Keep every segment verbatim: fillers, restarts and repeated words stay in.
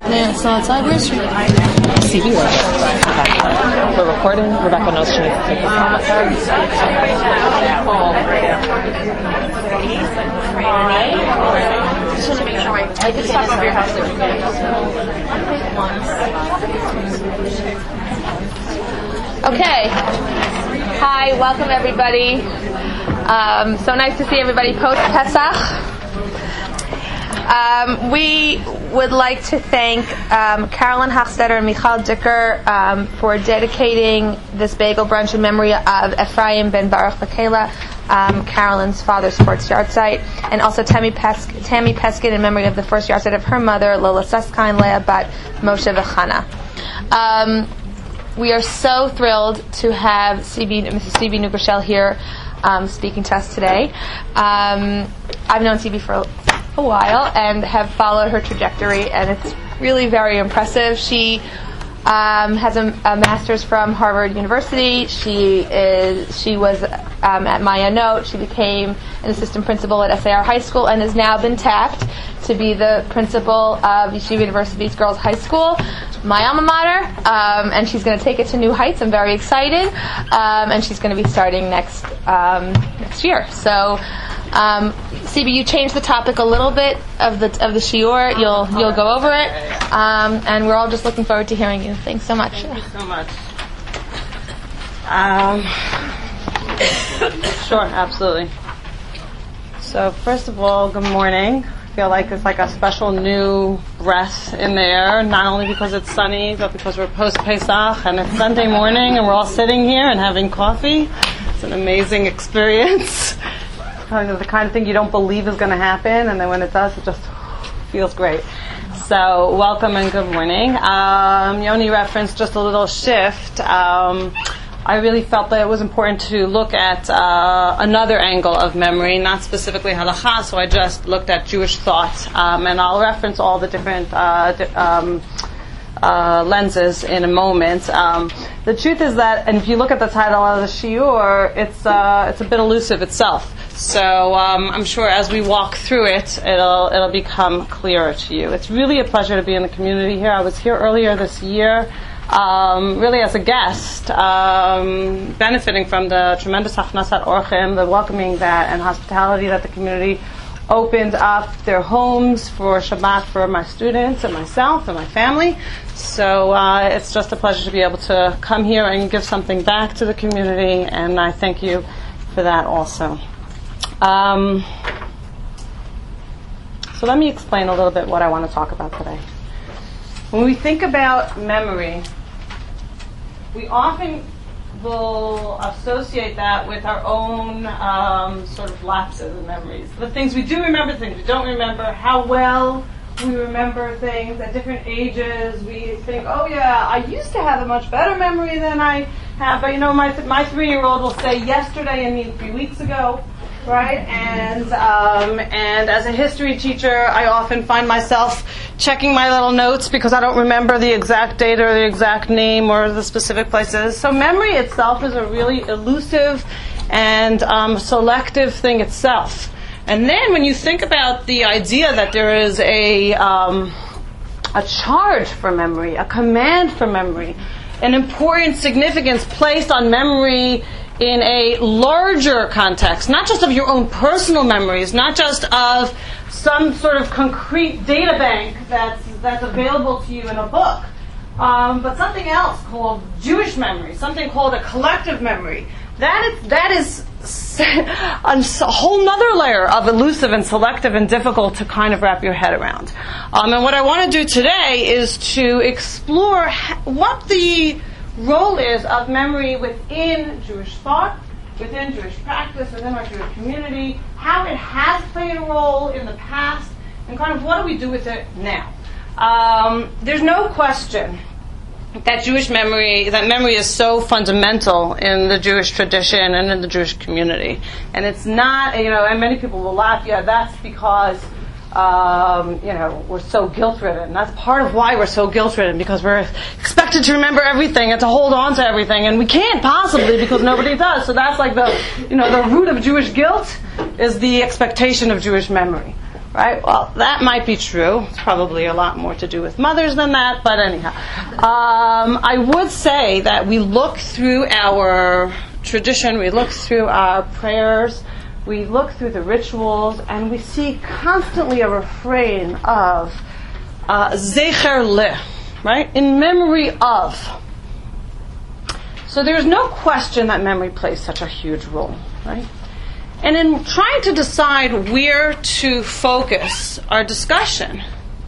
Yeah, so it's anniversary. See you. Okay. We're recording. Rebecca knows she needs to take this off. Just want to make sure I I can stop over your house. Okay. Hi, welcome everybody. Um, so nice to see everybody post Pesach. Um, we would like to thank um, Carolyn Hochstetter and Michal Dicker um, for dedicating this bagel brunch in memory of Ephraim ben Baruch Bakela, um, Carolyn's father's sports yard site, and also Tammy, Pesk- Tammy Peskin in memory of the first yard site of her mother, Lola Suskind, Leah Bat Moshe V'Chana. Um, we are so thrilled to have C B, Missus C B Nugershell here um, speaking to us today. Um, I've known C B for a while and have followed her trajectory, and it's really very impressive. She um, has a, a master's from Harvard University. She is she was um, at Maya Note. She became an assistant principal at S A R High School and has now been tapped to be the principal of Yeshiva University's Girls High School, my alma mater, um, and she's going to take it to new heights. I'm very excited, um, and she's going to be starting next um, next year. So. Um, C B, you changed the topic a little bit of the of the shiur. You'll you'll go over it, um, and we're all just looking forward to hearing you. Thanks so much. Thank you so much. Um, sure, absolutely. So first of all, good morning. I feel like it's like a special new breath in the air, not only because it's sunny, but because we're post-Pesach and it's Sunday morning and we're all sitting here and having coffee. It's an amazing experience. Kind of the kind of thing you don't believe is going to happen, and then when it does, it just feels great. So, welcome and good morning. Um, Yoni referenced just a little shift. Um, I really felt that it was important to look at uh, another angle of memory, not specifically halakha, so I just looked at Jewish thought, um, and I'll reference all the different uh, di- um, uh, lenses in a moment. Um, the truth is that, and if you look at the title of the shiur, it's uh, it's a bit elusive itself. So um, I'm sure as we walk through it, it'll it'll become clearer to you. It's really a pleasure to be in the community here. I was here earlier this year, um, really as a guest, um, benefiting from the tremendous Hachnasat Orchim, the welcoming that and hospitality that the community opened up their homes for Shabbat for my students and myself and my family. So uh, it's just a pleasure to be able to come here and give something back to the community, and I thank you for that also. Um, so let me explain a little bit what I want to talk about today. When we think about memory, we often will associate that with our own um, sort of lapses in memories. The things we do remember, things we don't remember, how well we remember things at different ages. We think, oh yeah, I used to have a much better memory than I have, but you know, my my three-year-old will say yesterday and mean three weeks ago. Right, and um, and as a history teacher, I often find myself checking my little notes because I don't remember the exact date or the exact name or the specific places. So memory itself is a really elusive and um, selective thing itself. And then when you think about the idea that there is a um, a charge for memory, a command for memory, an important significance placed on memory in a larger context, not just of your own personal memories, not just of some sort of concrete data bank that's that's available to you in a book, um, but something else called Jewish memory, something called a collective memory. That is that is a whole nother layer of elusive and selective and difficult to kind of wrap your head around. Um, and what I want to do today is to explore what the role is of memory within Jewish thought, within Jewish practice, within our Jewish community, how it has played a role in the past, and kind of what do we do with it now. Um, there's no question that Jewish memory, that memory is so fundamental in the Jewish tradition and in the Jewish community. And it's not, you know, and many people will laugh, yeah, that's because Um, you know, we're so guilt-ridden. That's part of why we're so guilt-ridden, because we're expected to remember everything and to hold on to everything, and we can't possibly because nobody does. So that's like the, you know, the root of Jewish guilt is the expectation of Jewish memory. right? Well, that might be true. It's probably a lot more to do with mothers than that, but anyhow. Um, I would say that we look through our tradition, we look through our prayers, we look through the rituals, and we see constantly a refrain of uh, zecher le, right? In memory of. So there's no question that memory plays such a huge role, right? And in trying to decide where to focus our discussion,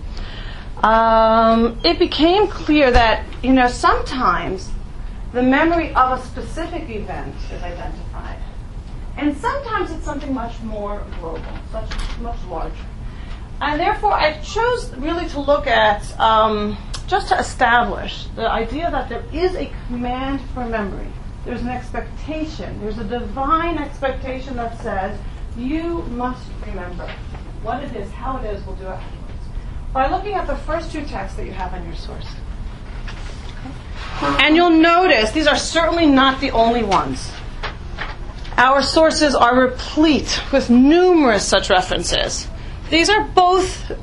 um, it became clear that, you know, sometimes the memory of a specific event is identified. And sometimes it's something much more global, such much larger. And therefore I chose really to look at, um, just to establish the idea that there is a command for memory. There's an expectation. There's a divine expectation that says, you must remember what it is, how it is, we'll do it afterwards. By looking at the first two texts that you have on your source. Okay. And you'll notice, these are certainly not the only ones. Our sources are replete with numerous such references. These are both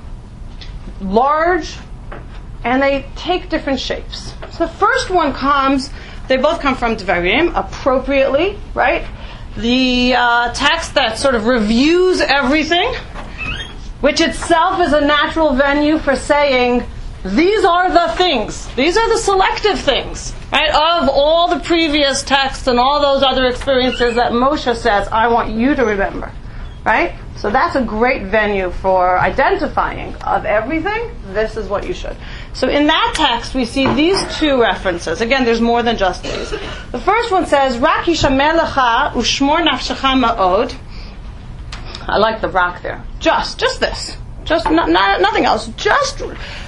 large, and they take different shapes. So the first one comes, they both come from Devarim, appropriately, right? The uh, text that sort of reviews everything, which itself is a natural venue for saying, these are the things, these are the selective things, right? Of all the previous texts and all those other experiences that Moshe says, I want you to remember, right? So that's a great venue for identifying of everything. This is what you should. So in that text, we see these two references. Again, there's more than just these. The first one says, Rak yishameh lecha ushmor nafshecha ma'od. I like the rak there. Just, just this. Just not, not, nothing else. Just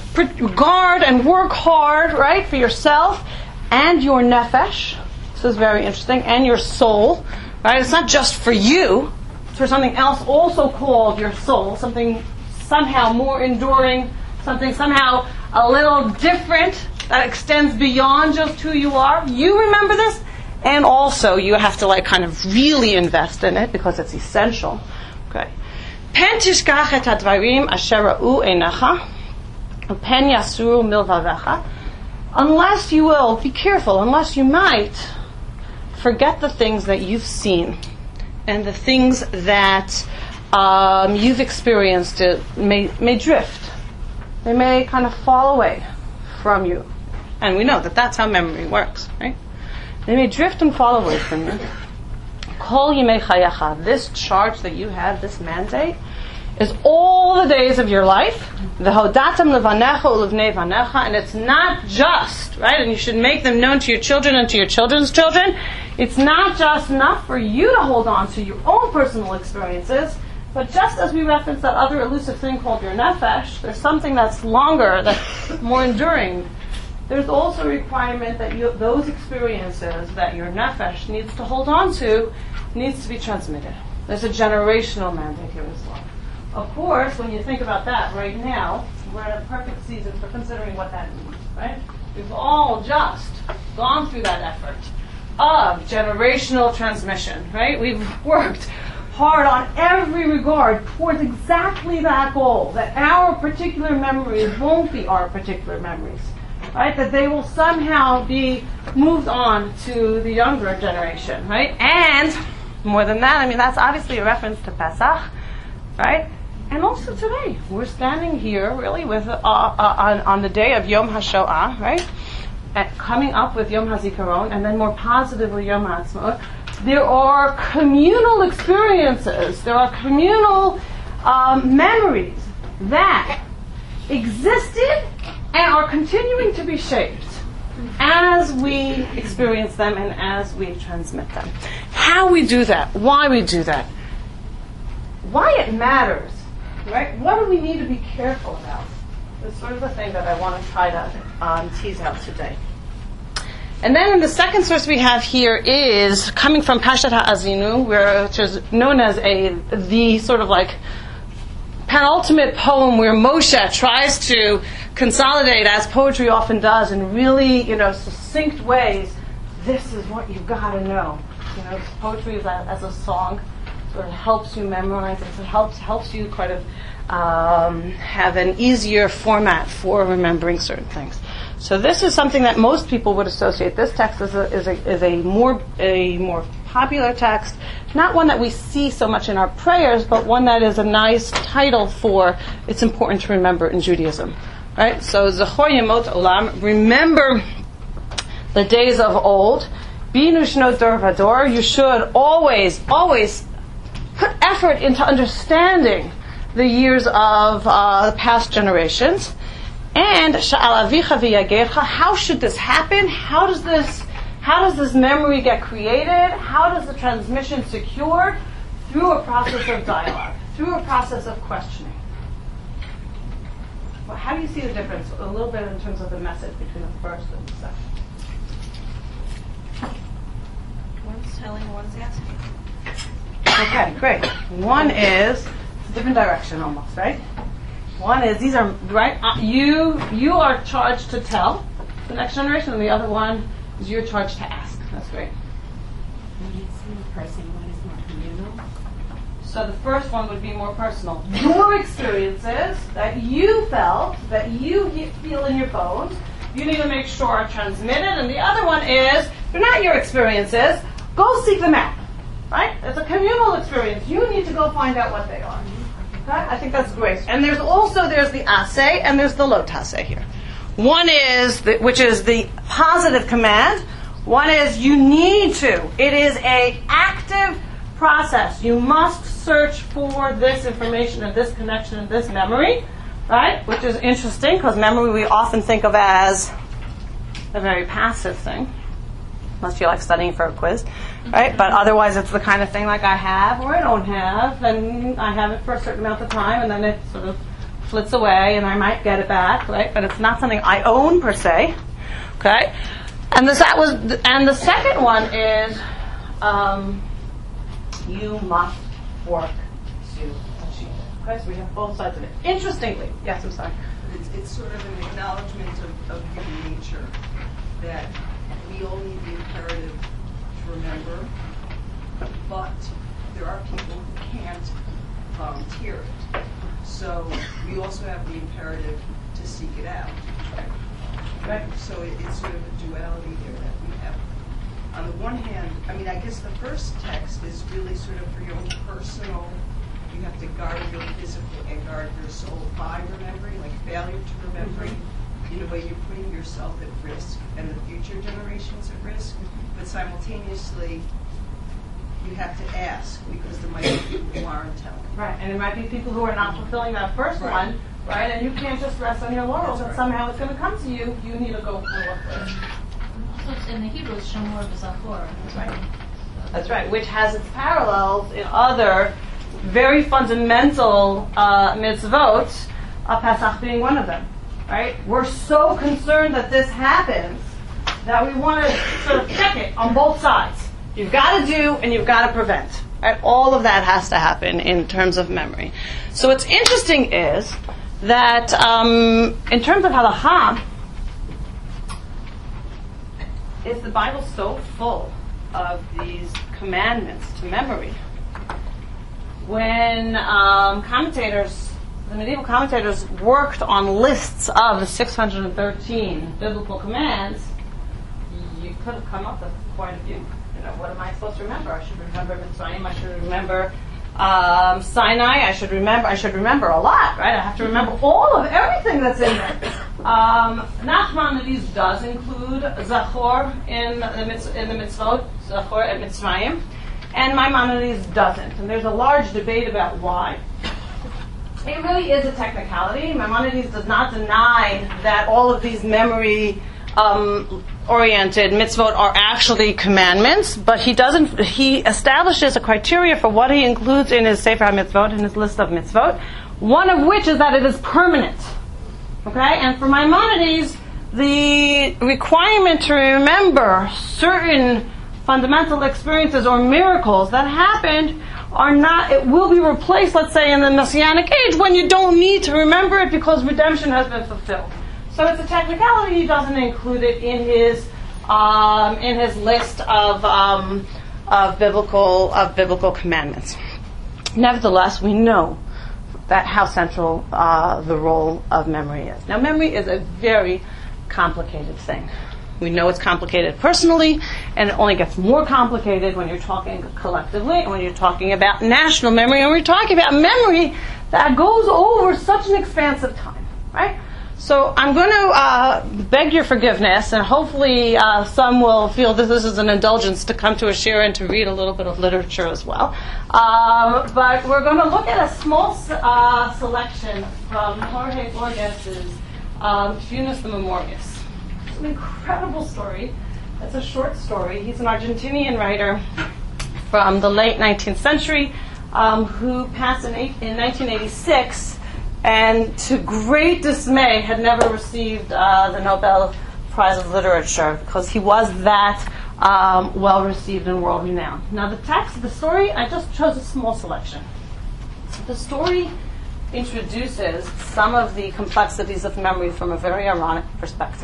guard and work hard, right, for yourself and your nefesh. This is very interesting. And your soul, right? It's not just for you. For something else also called your soul, something somehow more enduring, something somehow a little different that extends beyond just who you are. You remember this, and also you have to like kind of really invest in it because it's essential. Okay. Pen tishkach et hadvarim asher ra'u einecha, upen yasuru milvavecha. Unless you will, be careful, unless you might forget the things that you've seen. And the things that um, you've experienced uh, may, may drift. They may kind of fall away from you. And we know that that's how memory works, right? They may drift and fall away from you. Kol yimei chayecha, this charge that you have, this mandate, is all the days of your life. V'hodatam levanecha ulevnei vanecha, and it's not just, right? And you should make them known to your children and to your children's children. It's not just enough for you to hold on to your own personal experiences, but just as we referenced that other elusive thing called your nefesh, there's something that's longer, that's more enduring. There's also a requirement that you, those experiences that your nefesh needs to hold on to needs to be transmitted. There's a generational mandate here as well. Of course, when you think about that right now, we're in a perfect season for considering what that means, right? We've all just gone through that effort of generational transmission, right? We've worked hard on every regard towards exactly that goal, that our particular memories won't be our particular memories, right? That they will somehow be moved on to the younger generation, right? And more than that, I mean, that's obviously a reference to Pesach, right? And also today, we're standing here really with uh, uh, on, on the day of Yom HaShoah, right? At coming up with Yom HaZikaron, and then more positively Yom HaAtzmaut. There are communal experiences, there are communal um, memories that existed and are continuing to be shaped as we experience them and as we transmit them. How we do that, why we do that, why it matters, right? What do we need to be careful about? That's sort of the thing that I want to try to um, tease out today. And then the second source we have here is coming from Parshat HaAzinu, where, which is known as a the sort of like penultimate poem where Moshe tries to consolidate, as poetry often does, in really, you know, succinct ways. This is what you've got to know. You know, poetry is as, as a song, sort of helps you memorize it. It helps helps you kind of um, have an easier format for remembering certain things. So this is something that most people would associate. This text is a, is a, is a more a more popular text, not one that we see so much in our prayers, but one that is a nice title for it's important to remember in Judaism. Right? So Zachor Yemot Olam, remember the days of old. Binu Shnot Dor Vador, you should always, always put effort into understanding the years of uh, the past generations. And Sha'al Avicha V'Yagecha, how should this happen? How does this How does this memory get created? How does the transmission secure? Through a process of dialogue, through a process of questioning. Well, how do you see the difference a little bit in terms of the message between the first and the second? One's telling, one's asking. Okay, great. One is a different direction almost, right? One is these are right. Uh, you you are charged to tell the next generation, and the other one is you're charged to ask. That's great. One is more personal, one is more communal. So the first one would be more personal. Your experiences that you felt, that you feel in your bones, you need to make sure are transmitted. And the other one is, they're not your experiences, go seek them out. Right? It's a communal experience. You need to go find out what they are. Okay? I think that's great. And there's also, there's the aseh and there's the lo taseh here. One is, the, which is the positive command. One is you need to. It is a active process. You must search for this information and this connection and this memory, right? Which is interesting because memory we often think of as a very passive thing, unless you like studying for a quiz, right? But otherwise it's the kind of thing like I have or I don't have, and I have it for a certain amount of time, and then it sort of flits away, and I might get it back, right? But it's not something I own per se, okay? And this that was, and the second one is, um, you must work to achieve it. Okay, so we have both sides of it. Interestingly, yes, I'm sorry. It's, it's sort of an acknowledgement of, of human nature that we all need the imperative to remember, but there are people who can't volunteer it. So we also have the imperative to seek it out. Right? So it, it's sort of a duality there that we have. On the one hand, I mean, I guess the first text is really sort of for your own personal, you have to guard your physical and guard your soul by remembering, like failure to remembering. In a way, you're putting yourself at risk and the future generations at risk, but simultaneously, you have to ask because there might be people who aren't telling. Right, and there might be people who are not fulfilling that first Right. one, right? And you can't just rest on your laurels, That's and right. somehow it's going to come to you. You need to go and work with it. So it's in the Hebrew, it's Shamor B'Zachor. That's right. That's right, which has its parallels in other very fundamental uh, mitzvot, uh, Pesach being one of them. Right? We're so concerned that this happens that we want to sort of check it on both sides. You've got to do and you've got to prevent. Right? All of that has to happen in terms of memory. So what's interesting is that um, in terms of halacha, is the Bible so full of these commandments to memory? When um, commentators, the medieval commentators worked on lists of the six hundred thirteen biblical commands, you could have come up with quite a few. You know, what am I supposed to remember? I should remember Mitzrayim. I should remember um, Sinai. I should remember. I should remember a lot, right? I have to remember all of everything that's in there. Um, Nachmanides does include Zachor in the mitz- in the mitzvot, Zachor at Mitzrayim, and Maimonides doesn't. And there's a large debate about why. It really is a technicality. Maimonides does not deny that all of these memory um, oriented mitzvot are actually commandments, but he doesn't. He establishes a criteria for what he includes in his Sefer HaMitzvot, in his list of mitzvot. One of which is that it is permanent. Okay, and for Maimonides, the requirement to remember certain fundamental experiences or miracles that happened are not. It will be replaced, let's say, in the Messianic age when you don't need to remember it because redemption has been fulfilled. So it's a technicality. He doesn't include it in his um, in his list of um, of biblical of biblical commandments. Nevertheless, we know that how central uh, the role of memory is. Now, memory is a very complicated thing. We know it's complicated personally, and it only gets more complicated when you're talking collectively and when you're talking about national memory, and we're talking about memory that goes over such an expansive time, right? So I'm going to uh, beg your forgiveness, and hopefully uh, some will feel that this is an indulgence to come to a shir and to read a little bit of literature as well. Um, but we're going to look at a small uh, selection from Jorge Borges' um, Funes the Memorias. It's an incredible story. It's a short story. He's an Argentinian writer from the late nineteenth century um, who passed in, eight, in nineteen eighty-six, and to great dismay had never received uh, the Nobel Prize of Literature because he was that um, well received and world renowned. Now the text of the story, I just chose a small selection. The story introduces some of the complexities of memory from a very ironic perspective.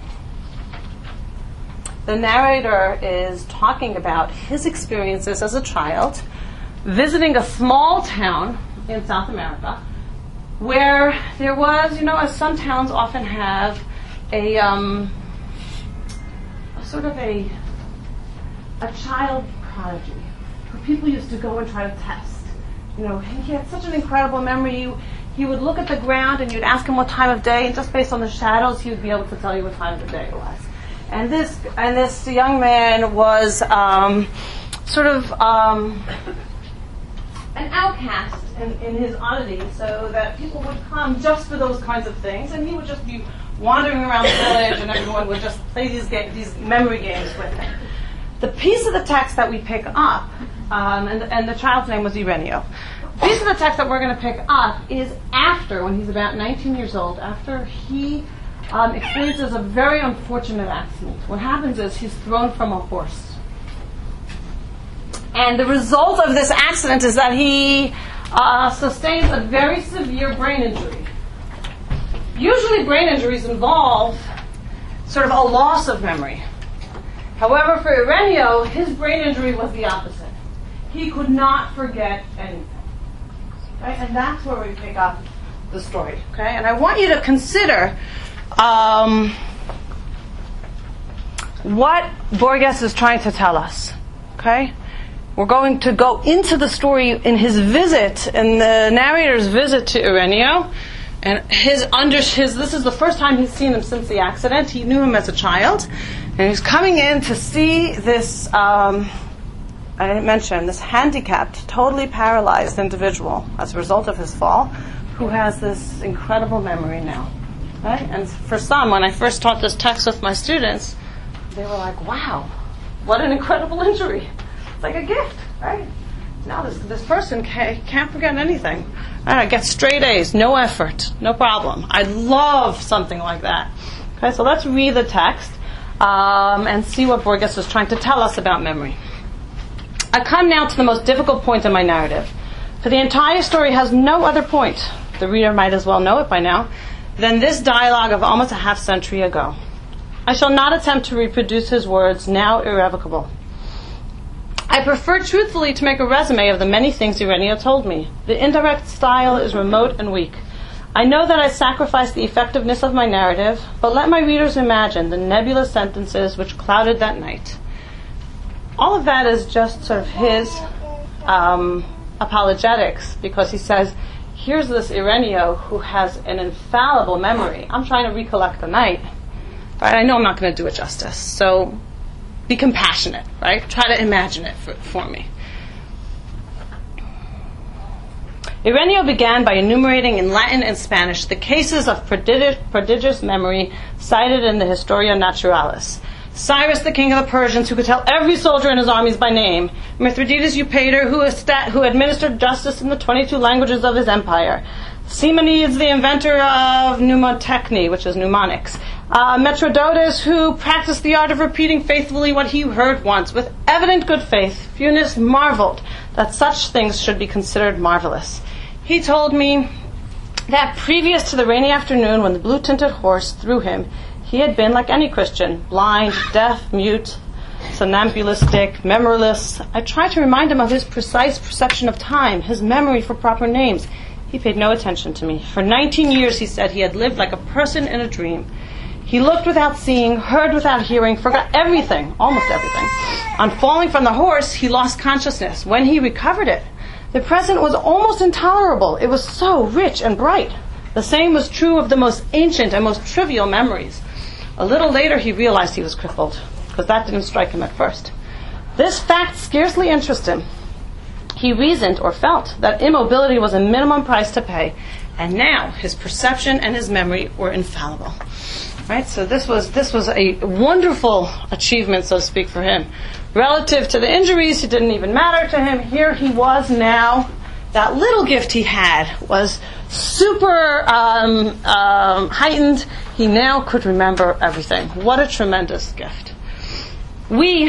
The narrator is talking about his experiences as a child visiting a small town in South America where there was, you know, as some towns often have, a, um, a sort of a a child prodigy who people used to go and try to test. You know, he had such an incredible memory. You, he would look at the ground and you'd ask him what time of day, and just based on the shadows, he would be able to tell you what time of the day it was. And this and this young man was um, sort of um, an outcast in, in his oddity, so that people would come just for those kinds of things, and he would just be wandering around the village, and everyone would just play these ga- these memory games with him. The piece of the text that we pick up, um, and, and the child's name was Ireneo. The piece of the text that we're going to pick up is after, when he's about nineteen years old, after he um, experiences a very unfortunate accident. What happens is he's thrown from a horse. And the result of this accident is that he uh, sustains a very severe brain injury. Usually brain injuries involve sort of a loss of memory. However, for Ireneo, his brain injury was the opposite. He could not forget anything. Okay? And that's where we pick up the story. Okay? And I want you to consider um, what Borges is trying to tell us. Okay? We're going to go into the story in his visit, in the narrator's visit to Ireneo, and his under his. This is the first time he's seen him since the accident. He knew him as a child, and he's coming in to see this. Um, I didn't mention this handicapped, totally paralyzed individual as a result of his fall, who has this incredible memory now. Right? And for some, when I first taught this text with my students, they were like, "Wow, what an incredible injury! It's like a gift, right? Now this this person can't, can't forget anything. Right, I get straight A's, no effort, no problem. I love something like that." Okay, so let's read the text um, and see what Borges is trying to tell us about memory. I come now to the most difficult point in my narrative, for the entire story has no other point, the reader might as well know it by now, than this dialogue of almost a half century ago. I shall not attempt to reproduce his words, now irrevocable. I prefer truthfully to make a resume of the many things Ireneo told me. The indirect style is remote and weak. I know that I sacrifice the effectiveness of my narrative, but let my readers imagine the nebulous sentences which clouded that night. All of that is just sort of his um, apologetics, because he says, here's this Ireneo who has an infallible memory. I'm trying to recollect the night. Right? I know I'm not going to do it justice. So be compassionate, right? Try to imagine it for, for me. Ireneo began by enumerating in Latin and Spanish the cases of prodigious, prodigious memory cited in the Historia Naturalis. Cyrus, the king of the Persians, who could tell every soldier in his armies by name. Mithridates Eupator, who, estat- who administered justice in the twenty-two languages of his empire. Simonides, the inventor of mnemotechny, which is mnemonics. Uh, Metrodotus, who practiced the art of repeating faithfully what he heard once. With evident good faith, Funes marveled that such things should be considered marvelous. He told me that previous to the rainy afternoon when the blue-tinted horse threw him, he had been like any Christian, blind, deaf, mute, somnambulistic, memoryless. I tried to remind him of his precise perception of time, his memory for proper names. He paid no attention to me. For nineteen years, he said, he had lived like a person in a dream. He looked without seeing, heard without hearing, forgot everything, almost everything. On falling from the horse, he lost consciousness. When he recovered it, the present was almost intolerable. It was so rich and bright. The same was true of the most ancient and most trivial memories. A little later, he realized he was crippled, because that didn't strike him at first. This fact scarcely interested him. He reasoned or felt that immobility was a minimum price to pay, and now his perception and his memory were infallible. Right? So this was this was a wonderful achievement, so to speak, for him. Relative to the injuries, it didn't even matter to him. Here he was now. That little gift he had was super um, um, heightened. He now could remember everything. What a tremendous gift. We,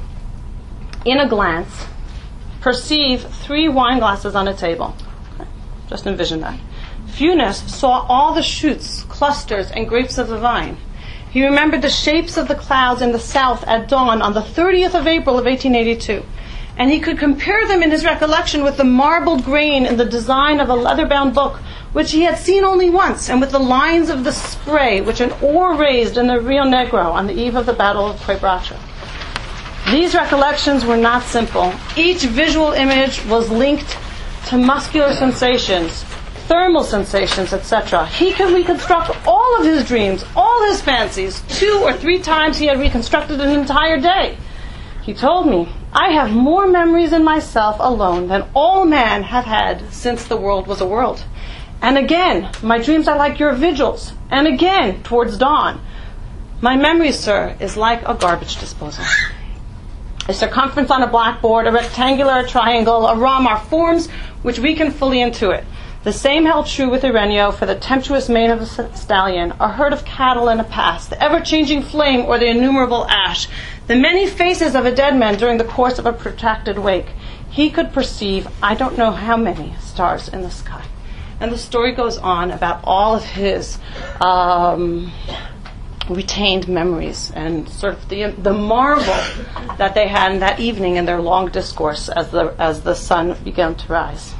in a glance, perceive three wine glasses on a table. Okay. Just envision that. Funes saw all the shoots, clusters, and grapes of the vine. He remembered the shapes of the clouds in the south at dawn on the thirtieth of April of eighteen eighty-two. And he could compare them in his recollection with the marbled grain in the design of a leather-bound book, which he had seen only once, and with the lines of the spray which an oar raised in the Rio Negro on the eve of the Battle of Quebracho. These recollections were not simple. Each visual image was linked to muscular sensations, thermal sensations, et cetera. He could reconstruct all of his dreams, all his fancies. Two or three times he had reconstructed an entire day. He told me, I have more memories in myself alone than all man have had since the world was a world. And again, my dreams are like your vigils. And again, towards dawn. My memory, sir, is like a garbage disposal. A circumference on a blackboard, a rectangular, a triangle, a rhomb are forms which we can fully intuit. The same held true with Ireneo for the tempestuous mane of a stallion, a herd of cattle in a pass, the ever-changing flame or the innumerable ash, the many faces of a dead man during the course of a protracted wake. He could perceive, I don't know how many, stars in the sky. And the story goes on about all of his um, retained memories and sort of the the marvel that they had in that evening in their long discourse as the as the sun began to rise.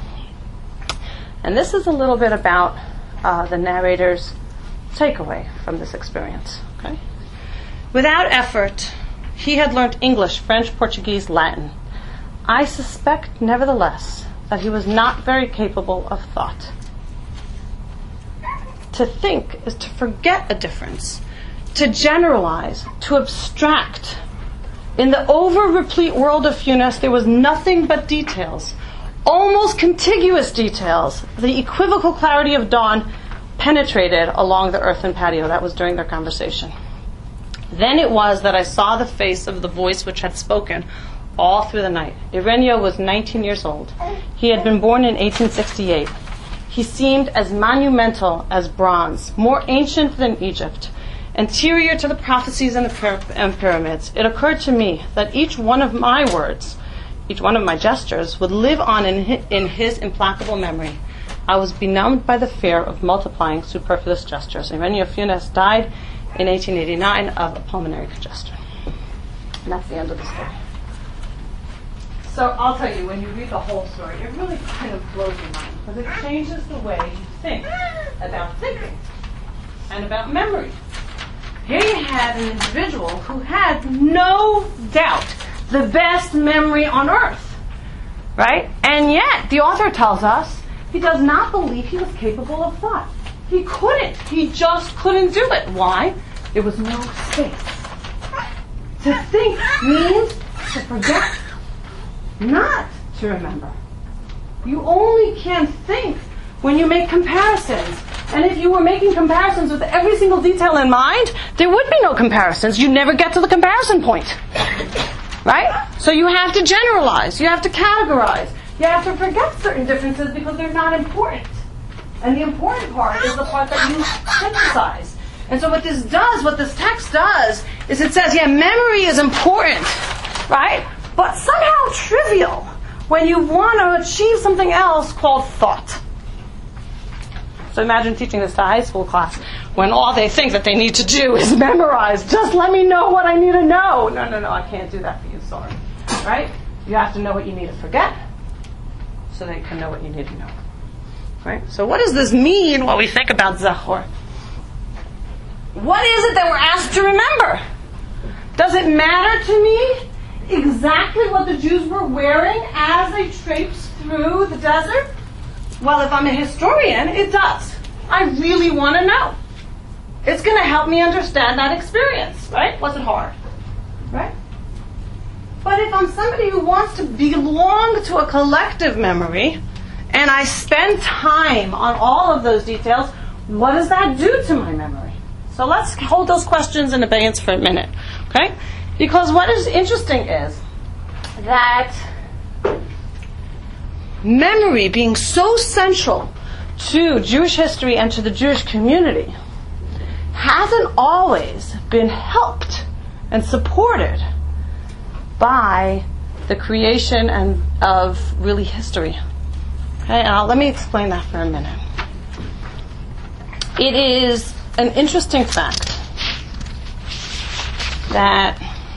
And this is a little bit about uh, the narrator's takeaway from this experience. Okay? Without effort, he had learned English, French, Portuguese, Latin. I suspect, nevertheless, that he was not very capable of thought. To think is to forget a difference, to generalize, to abstract. In the over-replete world of Funes, there was nothing but details. Almost contiguous details. The equivocal clarity of dawn penetrated along the earthen patio. That was during their conversation. Then it was that I saw the face of the voice which had spoken all through the night. Ireneo was nineteen years old. He had been born in eighteen sixty-eight. He seemed as monumental as bronze, more ancient than Egypt. Anterior to the prophecies and the pyra- and pyramids, it occurred to me that each one of my words, each one of my gestures, would live on in his, in his implacable memory. I was benumbed by the fear of multiplying superfluous gestures. Ireneo Funes died in eighteen eighty-nine of a pulmonary congestion. And that's the end of the story. So I'll tell you, when you read the whole story, it really kind of blows your mind, because it changes the way you think about thinking and about memory. Here you had an individual who had no doubt the best memory on earth, right? And yet, the author tells us he does not believe he was capable of thought. He couldn't. He just couldn't do it. Why? There was no space. To think means to forget, not to remember. You only can think when you make comparisons. And if you were making comparisons with every single detail in mind, there would be no comparisons. You'd never get to the comparison point. Right? So you have to generalize. You have to categorize. You have to forget certain differences because they're not important. And the important part is the part that you synthesize. And so what this does, what this text does, is it says, yeah, memory is important, right? But somehow trivial when you want to achieve something else called thought. So imagine teaching this to a high school class when all they think that they need to do is memorize. Just let me know what I need to know. No, no, no, I can't do that for you, sorry. Right? You have to know what you need to forget so that you can know what you need to know. Right? So what does this mean when we think about Zachor? What is it that we're asked to remember? Does it matter to me exactly what the Jews were wearing as they traipsed through the desert? Well, if I'm a historian, it does. I really want to know. It's going to help me understand that experience, right? Was it hard? Right? But if I'm somebody who wants to belong to a collective memory, and I spend time on all of those details, what does that do to my memory? So let's hold those questions in abeyance for a minute, okay? Because what is interesting is that memory being so central to Jewish history and to the Jewish community hasn't always been helped and supported by the creation and of really history. Okay, and I'll, let me explain that for a minute. It is an interesting fact that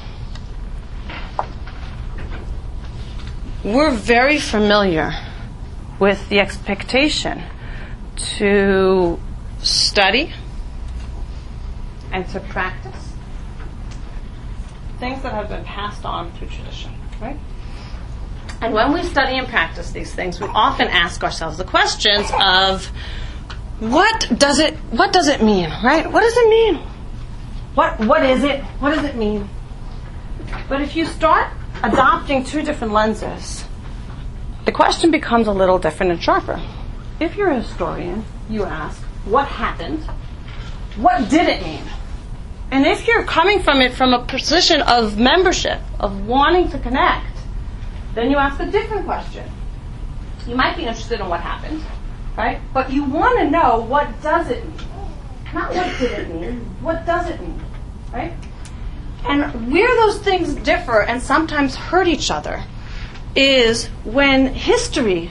we're very familiar with the expectation to study and to practice things that have been passed on through tradition, right? And when we study and practice these things, we often ask ourselves the questions of what does it what does it mean, right? What does it mean? What what is it? What does it mean? But if you start adopting two different lenses, the question becomes a little different and sharper. If you're a historian, you ask, what happened? What did it mean? And if you're coming from it from a position of membership, of wanting to connect, then you ask a different question. You might be interested in what happened, right? But you want to know, what does it mean? Not what did it mean, what does it mean, right? And where those things differ and sometimes hurt each other is when history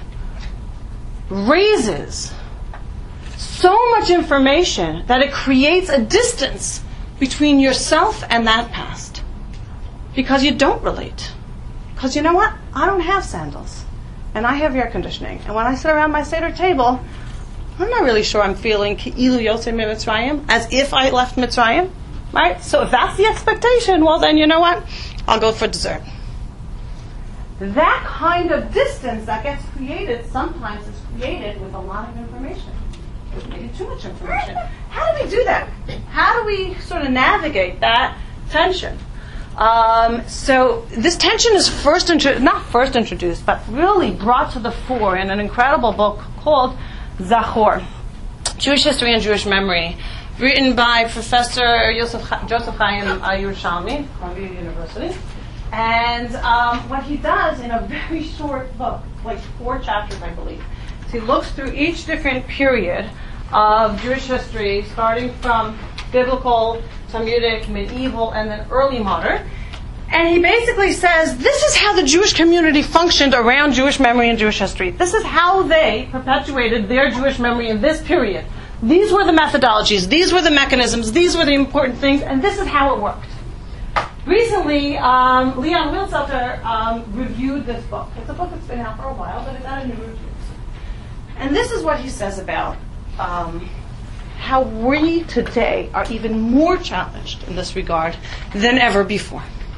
raises so much information that it creates a distance between yourself and that past. Because you don't relate. Because you know what? I don't have sandals. And I have air conditioning. And when I sit around my Seder table, I'm not really sure I'm feeling Ki'ilu Yotzei Mitzrayim, as if I left Mitzrayim. Right? So if that's the expectation, well then, you know what? I'll go for dessert. That kind of distance that gets created sometimes is created with a lot of information. Maybe too much information. How do we do that? How do we sort of navigate that tension? Um, so this tension is first intro- not first introduced, but really brought to the fore in an incredible book called Zachor, Jewish History and Jewish Memory, written by Professor Yosef Cha- Joseph Chaim uh, Yerushalmi, Columbia University. And um, what he does in a very short book, like four chapters, I believe, is he looks through each different period of Jewish history, starting from biblical, Talmudic, medieval, and then early modern. And he basically says, this is how the Jewish community functioned around Jewish memory and Jewish history. This is how they perpetuated their Jewish memory in this period. These were the methodologies, these were the mechanisms, these were the important things, and this is how it worked. Recently, um, Leon Wilselter um, reviewed this book. It's a book that's been out for a while, but it got a new review. And this is what he says about um, how we today are even more challenged in this regard than ever before.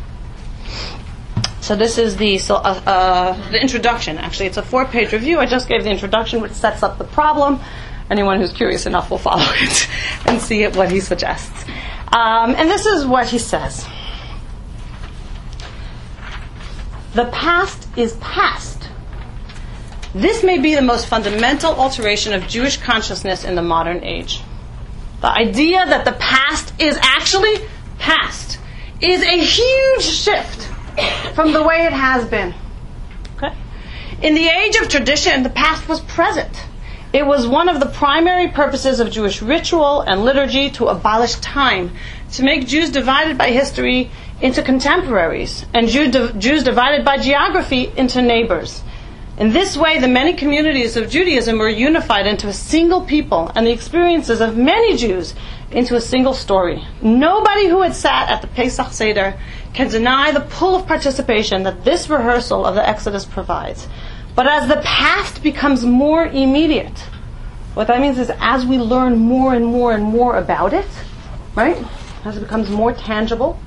So this is the so, uh, uh, the introduction. Actually, it's a four-page review. I just gave the introduction, which sets up the problem. Anyone who's curious enough will follow it and see it, what he suggests. Um, and this is what he says. The past is past. This may be the most fundamental alteration of Jewish consciousness in the modern age. The idea that the past is actually past is a huge shift from the way it has been. Okay? In the age of tradition, the past was present. It was one of the primary purposes of Jewish ritual and liturgy to abolish time, to make Jews divided by history into contemporaries, and Jew, Jews divided by geography into neighbors. In this way, the many communities of Judaism were unified into a single people, and the experiences of many Jews into a single story. Nobody who had sat at the Pesach Seder can deny the pull of participation that this rehearsal of the Exodus provides. But as the past becomes more immediate, What that means is as we learn more and more and more about it, right, as it becomes more tangible,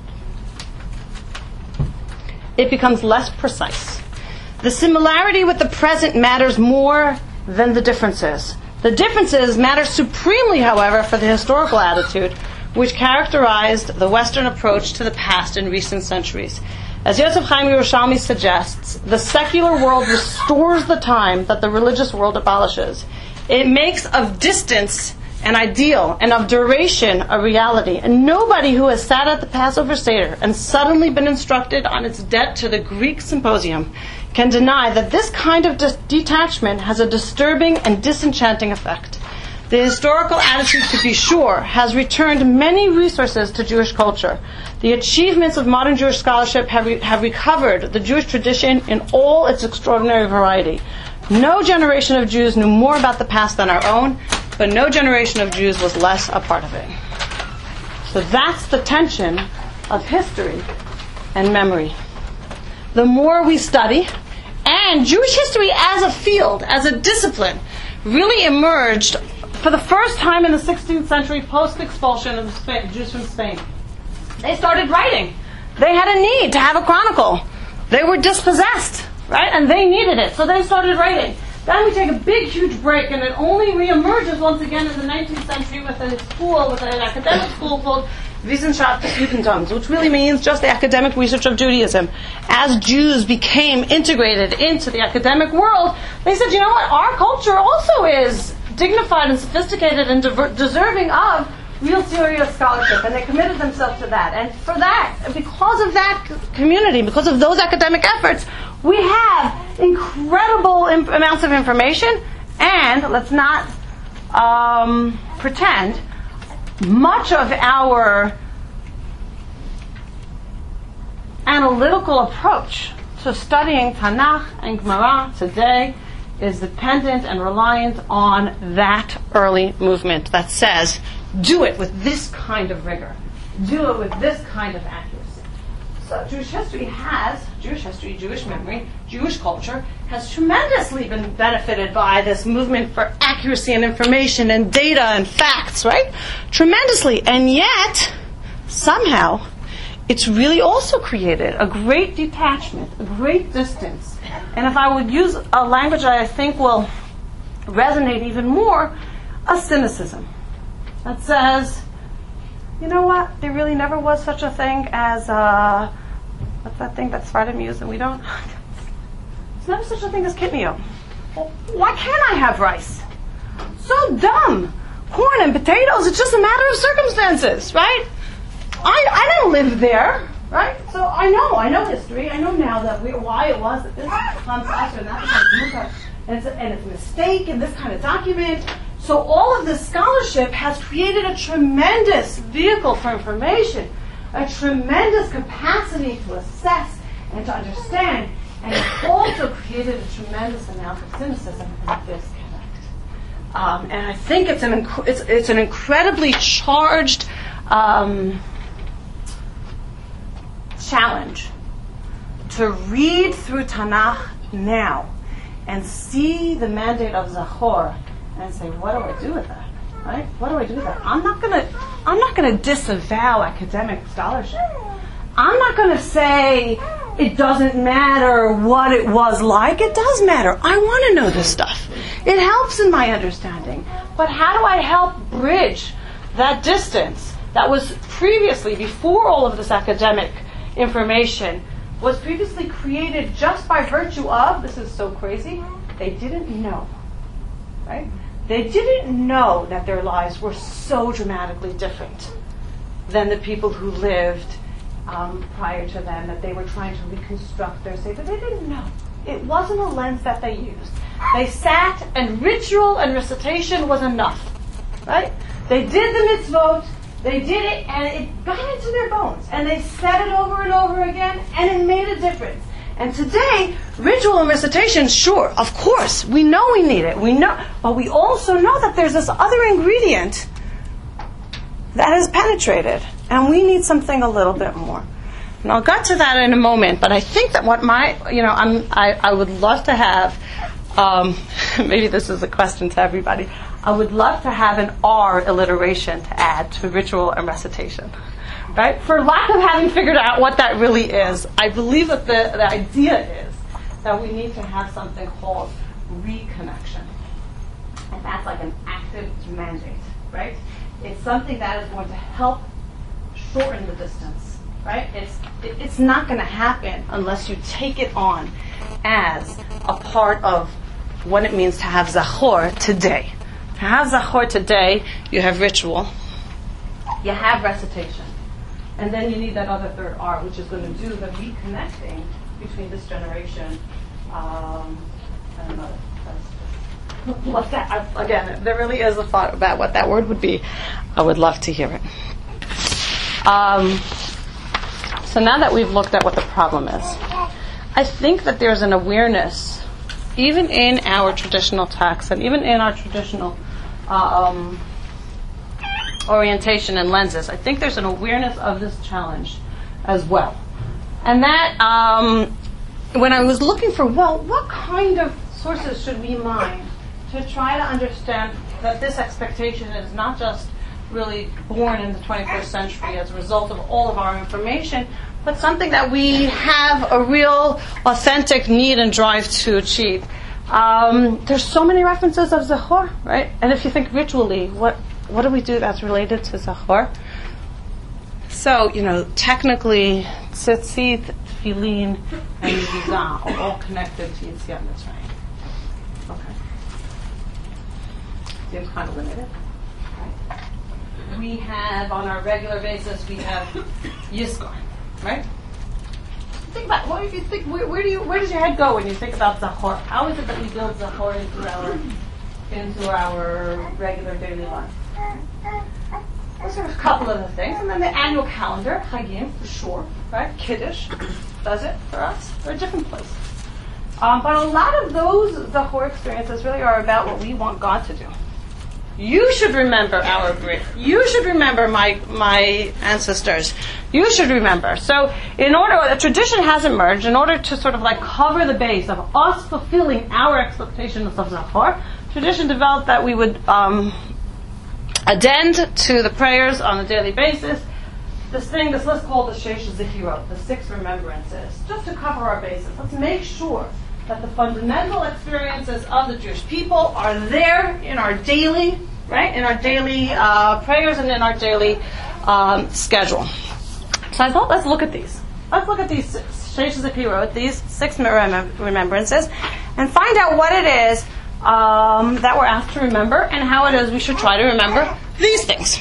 it becomes less precise. The similarity with the present matters more than the differences. The differences matter supremely, however, for the historical attitude which characterized the Western approach to the past in recent centuries. As Yosef Chaim Yerushalmi suggests, the secular world restores the time that the religious world abolishes. It makes of distance an ideal and of duration a reality. And nobody who has sat at the Passover Seder and suddenly been instructed on its debt to the Greek symposium can deny that this kind of de- detachment has a disturbing and disenchanting effect. The historical attitude, to be sure, has returned many resources to Jewish culture. The achievements of modern Jewish scholarship have, re- have recovered the Jewish tradition in all its extraordinary variety. No generation of Jews knew more about the past than our own, but no generation of Jews was less a part of it. So that's the tension of history and memory. The more we study, and Jewish history as a field, as a discipline, really emerged for the first time in the sixteenth century post-expulsion of the Spa- Jews from Spain. They started writing. They had a need to have a chronicle. They were dispossessed, right? And they needed it, so they started writing. Then we take a big, huge break, and it only reemerges once again in the nineteenth century with a school, with an academic school called Wissenschaft des Judentums, which really means just the academic research of Judaism. As Jews became integrated into the academic world, they said, you know what, our culture also is dignified and sophisticated and diver- deserving of real serious scholarship, and they committed themselves to that. And for that, because of that community, because of those academic efforts, we have incredible imp- amounts of information, and let's not um, pretend, much of our analytical approach to studying Tanakh and Gemara today is dependent and reliant on that early movement that says, do it with this kind of rigor. Do it with this kind of accuracy. So Jewish history has, Jewish history, Jewish memory, Jewish culture has tremendously been benefited by this movement for accuracy and information and data and facts, right? Tremendously. And yet, somehow, it's really also created a great detachment, a great distance. And if I would use a language that I think will resonate even more, a cynicism that says, you know what, there really never was such a thing as, uh, what's that thing that Sfardim use and we don't? There's never such a thing as kitniyot. Well, why can't I have rice? So dumb. Corn and potatoes, it's just a matter of circumstances, right? I, I don't live there, right? So I know, I know history. I know now that we, why it was that this becomes us and that becomes Muka, and it's, a, and it's a mistake in this kind of document. So all of this scholarship has created a tremendous vehicle for information, a tremendous capacity to assess and to understand, and it's also created a tremendous amount of cynicism and disconnect. Um, and I think it's an inc- it's, it's an incredibly charged um, challenge to read through Tanakh now and see the mandate of Zachor and say, what do I do with that? Right? What do I do with that? I'm not gonna I'm not gonna disavow academic scholarship. I'm not gonna say it doesn't matter what it was like. It does matter. I want to know this stuff. It helps in my understanding. But how do I help bridge that distance that was previously, before all of this academic information, was previously created just by virtue of, this is so crazy, they didn't know. Right? They didn't know that their lives were so dramatically different than the people who lived um, prior to them, that they were trying to reconstruct their state, but they didn't know. It wasn't a lens that they used. They sat, and ritual and recitation was enough, right? They did the mitzvot, they did it, and it got into their bones, and they said it over and over again, and it made a difference. And today, ritual and recitation, sure, of course, we know we need it, we know, but we also know that there's this other ingredient that has penetrated, and we need something a little bit more. And I'll get to that in a moment, but I think that what my, you know, I'm, I, I would love to have, um, maybe this is a question to everybody, I would love to have an R alliteration to add to ritual and recitation. Right? For lack of having figured out what that really is, I believe that the, the idea is that we need to have something called reconnection. And that's like an active mandate, right? It's something that is going to help shorten the distance, right? It's it, it's not going to happen unless you take it on as a part of what it means to have zachor today. To have zachor today, you have ritual, you have recitation, and then you need that other third R, which is going to do the reconnecting between this generation um, and another. What that, I, again, there really is a thought about what that word would be. I would love to hear it. Um, so now that we've looked at what the problem is, I think that there's an awareness, even in our traditional texts and even in our traditional um, orientation and lenses, I think there's an awareness of this challenge as well. And that, um, when I was looking for, well, what kind of sources should we mine to try to understand that this expectation is not just really born in the twenty-first century as a result of all of our information, but something that we have a real authentic need and drive to achieve. Um, there's so many references of Zachor, right? And if you think ritually, what what do we do that's related to Zachor? So, you know, technically, tzitzit, tefillin, and mezuzah are all connected to Yetziat Mitzrayim. Okay. Seems kind of limited. Right? We have, on our regular basis, we have Yizkor, right? Think about, what if you think, where, where do you, where does your head go when you think about Zachor? How is it that we build Zachor into our, into our regular daily life? Those are a couple of the things. And then the annual calendar, Chagim, for sure, right? Kiddush does it for us. They're different places. Um, but a lot of those Zachor experiences really are about what we want God to do. You should remember our brit. You should remember my my ancestors. You should remember. So, in order, a tradition has emerged in order to sort of like cover the base of us fulfilling our expectations of Zachor. Tradition developed that we would um, addend to the prayers on a daily basis this thing, this list called the Sheish Zechirot, the six remembrances, just to cover our bases. Let's make sure that the fundamental experiences of the Jewish people are there in our daily, right, in our daily uh, prayers and in our daily um, schedule. So I thought, let's look at these. Let's look at these Sheish Zechirot, these six remem- remembrances, and find out what it is um, that we're asked to remember and how it is we should try to remember these things.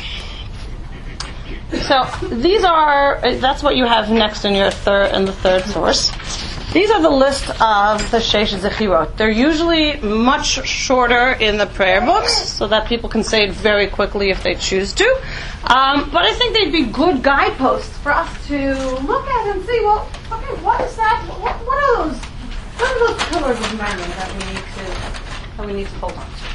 So these are, that's what you have next in your third, in the third source. These are the list of the Sheish Zechirot. They're usually much shorter in the prayer books, so that people can say it very quickly if they choose to. Um, but I think they'd be good guideposts for us to look at and see, well, okay, what is that? What, what are those? What are those pillars of memory that we need to that we need to hold on to?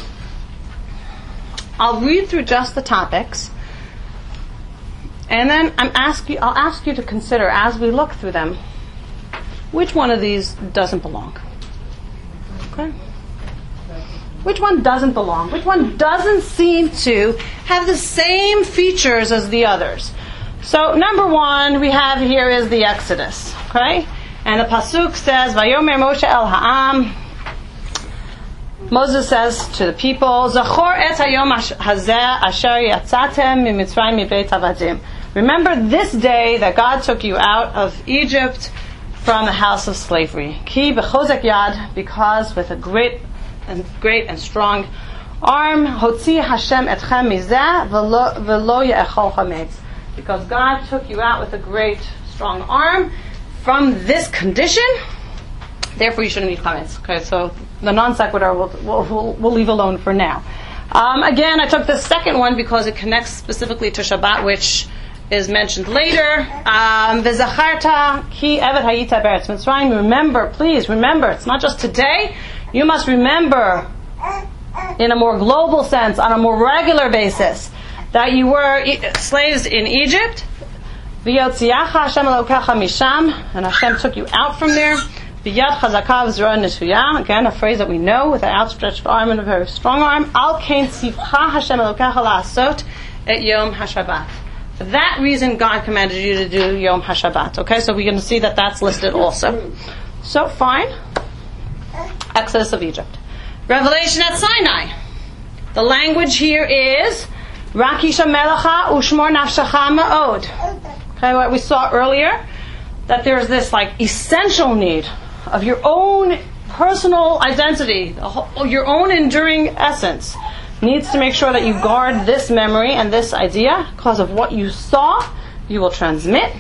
I'll read through just the topics, and then I'm ask you, I'll ask you to consider as we look through them, which one of these doesn't belong? Okay. Which one doesn't belong? Which one doesn't seem to have the same features as the others? So number one we have here is the Exodus. Okay? And the Pasuk says, Vayomer Moshe el ha'am. Moses says to the people, Zachor et hayom hazeh asher yatzatem mimitzrayim mibeit avadim. Remember this day that God took you out of Egypt from the house of slavery. Ki bechozek yad, because with a great and great and strong arm, hotzi Hashem etchem mizeh velo ye'echol chametz. Because God took you out with a great strong arm from this condition, therefore you shouldn't eat chametz. Okay, so the non sequitur we'll, we'll, we'll leave alone for now. Um, again, I took the second one because it connects specifically to Shabbat, which is mentioned later. Um, V'zacharta ki evet hayita be'eretz Mitzrayim. Remember, please remember. It's not just today. You must remember, in a more global sense, on a more regular basis, that you were e- slaves in Egypt. V'yotziacha Hashem elokecha misham, and Hashem took you out from there. Biyad chazaka v'zroa netuya. Again, a phrase that we know with an outstretched arm and a very strong arm. Al kein tzivcha Hashem Elokecha la'asot et Yom HaShabbat. For that reason, God commanded you to do Yom HaShabbat. Okay, so we're going to see that that's listed also. So, fine. Exodus of Egypt. Revelation at Sinai. The language here is Rakisha Melacha Ushmor Nafshacha Ma'od. Okay, what we saw earlier, that there's this like essential need of your own personal identity, whole, your own enduring essence, needs to make sure that you guard this memory and this idea, because of what you saw, you will transmit,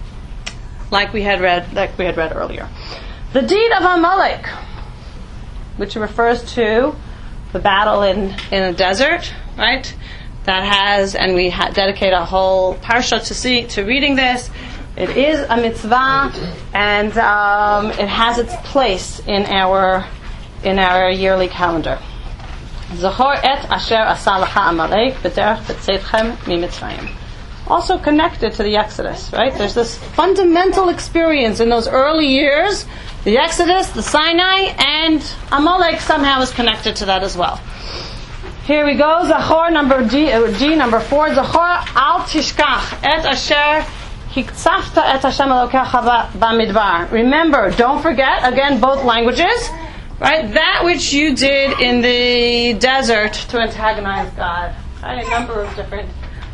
like we had read, like we had read earlier. The deed of Amalek, which refers to the battle in in a desert, right? That has, and we ha- dedicate a whole parsha to see to reading this. It is a mitzvah, and um, it has its place in our in our yearly calendar. Zachor et asher asa lacha Amalek b'derech b'tzeitchem miMitzrayim. Also connected to the Exodus, right? There's this fundamental experience in those early years, the Exodus, the Sinai, and Amalek somehow is connected to that as well. Here we go, Zachor number G, uh, G number four. Zachor al tishkach et asher hiktzafta et Hashem Elokecha b'midbar. Remember, don't forget, again, both languages, right? That which you did in the desert to antagonize God. Right? A number of different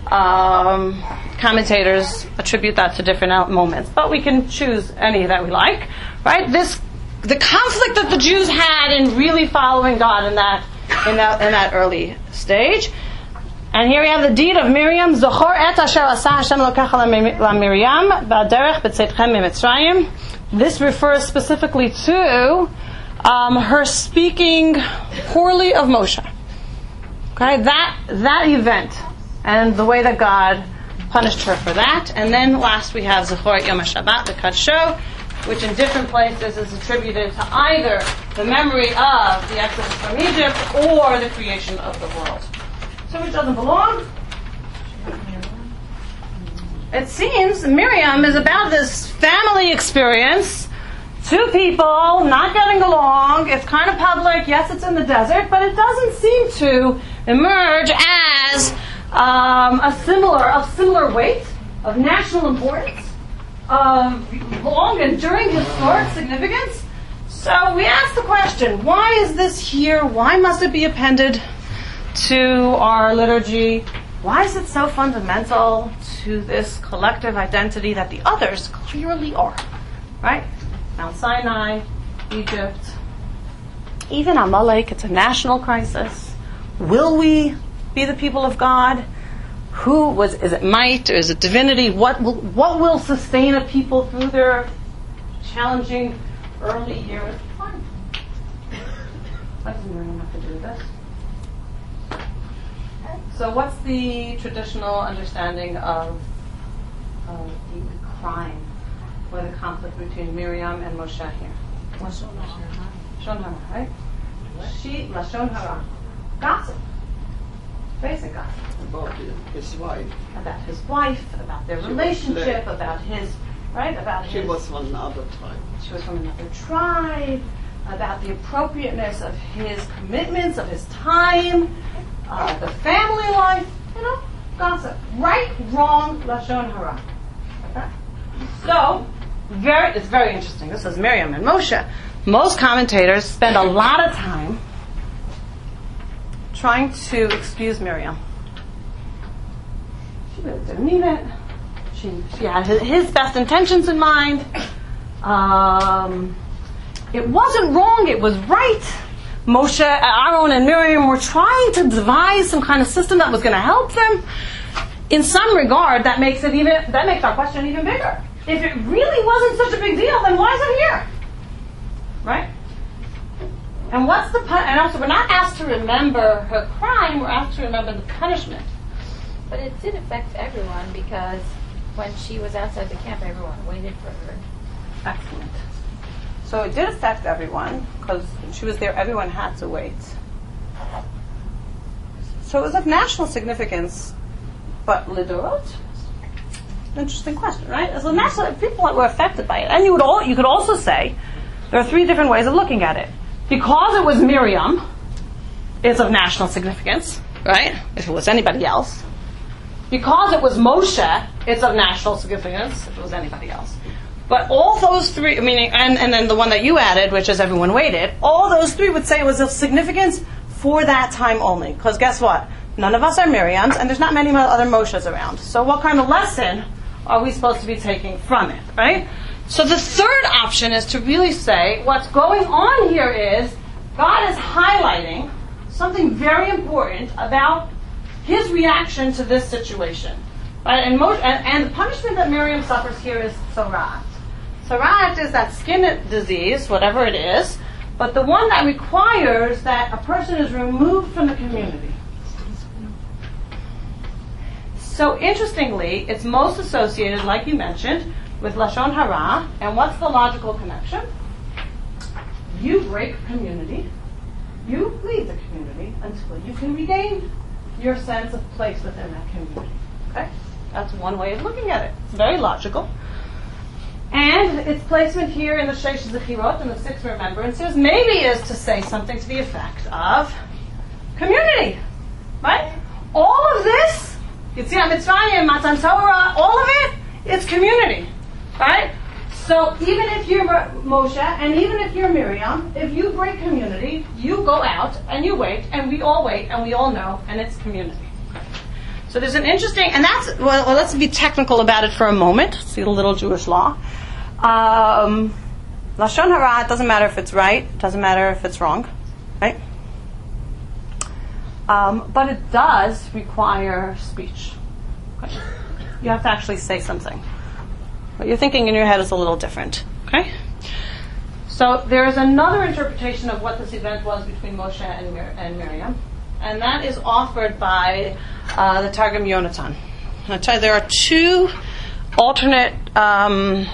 um, commentators attribute that to different moments, but we can choose any that we like. Right? This, the conflict that the Jews had in really following God in that, in that, in that early stage. And here we have the deed of Miriam. Zochor et asher asa Hashem Elokecha la Miriam b'derech b'tzeitchem miMitzrayim. This refers specifically to um, her speaking poorly of Moshe. Okay, that that event and the way that God punished her for that. And then last we have Zochor et Yom HaShabbat, the Kadsho, which in different places is attributed to either the memory of the Exodus from Egypt or the creation of the world. So which doesn't belong? It seems Miriam is about this family experience, two people not getting along, it's kind of public, yes it's in the desert, but it doesn't seem to emerge as um, a similar, of similar weight, of national importance, of long enduring historic significance. So we ask the question, why is this here? Why must it be appended to our liturgy? Why is it so fundamental to this collective identity that the others clearly are? Right? Mount Sinai, Egypt, even Amalek, it's a national crisis. Will we be the people of God? Who was, is it might or is it divinity? What will, what will sustain a people through their challenging early years? Fine. Why doesn't Miriam have to do this? So what's the traditional understanding of, of the crime or the conflict between Miriam and Moshe here? Lashon hara, right? She, Lashon hara. Gossip. Basic gossip. About his wife. About his wife, about their relationship, about his, right? About She his, was from another tribe. She was from another tribe, about the appropriateness of his commitments, of his time, uh, the family life, you know, gossip. Right, wrong, Lashon hara. Okay? So, very, it's very interesting. This is Miriam and Moshe. Most commentators spend a lot of time trying to excuse Miriam. She really didn't mean it. She, she had his, his best intentions in mind. Um, it wasn't wrong, it was right. Moshe, Aaron, and Miriam were trying to devise some kind of system that was going to help them. In some regard, that makes it even that makes our question even bigger. If it really wasn't such a big deal, then why is it here? Right? And what's the pun- and also we're not asked to remember her crime, we're asked to remember the punishment. But it did affect everyone because when she was outside the camp, everyone waited for her. Excellent. So it did affect everyone because when she was there, everyone had to wait. So it was of national significance, but lidorot? Interesting question, right? As a national, people that were affected by it, and you would all you could also say There are three different ways of looking at it. Because it was Miriam, it's of national significance, right? If it was anybody else. Because it was Moshe, it's of national significance, if it was anybody else. But all those three, meaning, and, and then the one that you added, which is everyone waited, all those three would say it was of significance for that time only. Because guess what? None of us are Miriams, and there's not many other Moshes around. So what kind of lesson are we supposed to be taking from it, right? So the third option is to really say what's going on here is God is highlighting something very important about his reaction to this situation. Right? And, Moshe, and, and the punishment that Miriam suffers here is sarat. Sarat is that skin disease, whatever it is, but the one that requires that a person is removed from the community. So interestingly, it's most associated, like you mentioned, with Lashon Hara. And what's the logical connection? You break community. You leave the community until you can regain your sense of place within that community. Okay? That's one way of looking at it. It's very logical. And its placement here in the Sheish Zechirot, in the six remembrances, maybe is to say something to the effect of community. Right? All of this, Yetziat Mitzrayim, Matan Torah, all of it, it's community. Right? So even if you're Moshe, and even if you're Miriam, if you break community, you go out and you wait, and we all wait, and we all know, and it's community. So there's an interesting, and that's, well, well let's be technical about it for a moment. See the little Jewish law. Um, Lashon Hara, it doesn't matter if it's right, it doesn't matter if it's wrong, right? Um, but it does require speech. Okay? You have to actually say something. What you're thinking in your head is a little different. Okay? So there is another interpretation of what this event was between Moshe and, Mir- and Miriam, and that is offered by uh, the Targum Yonatan. I'll tell you, there are two alternate um,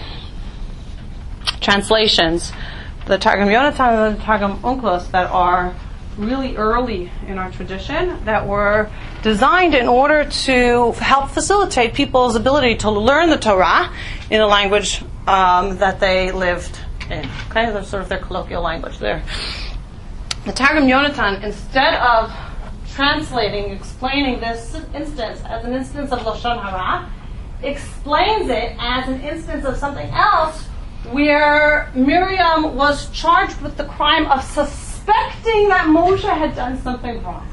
translations, the Targum Yonatan and the Targum Onkelos, that are really early in our tradition, that were designed in order to help facilitate people's ability to learn the Torah in a language um, that they lived in. Okay, that's sort of their colloquial language there. The Targum Yonatan, instead of translating, explaining this instance as an instance of Lashon Hara, explains it as an instance of something else where Miriam was charged with the crime of suspecting that Moshe had done something wrong.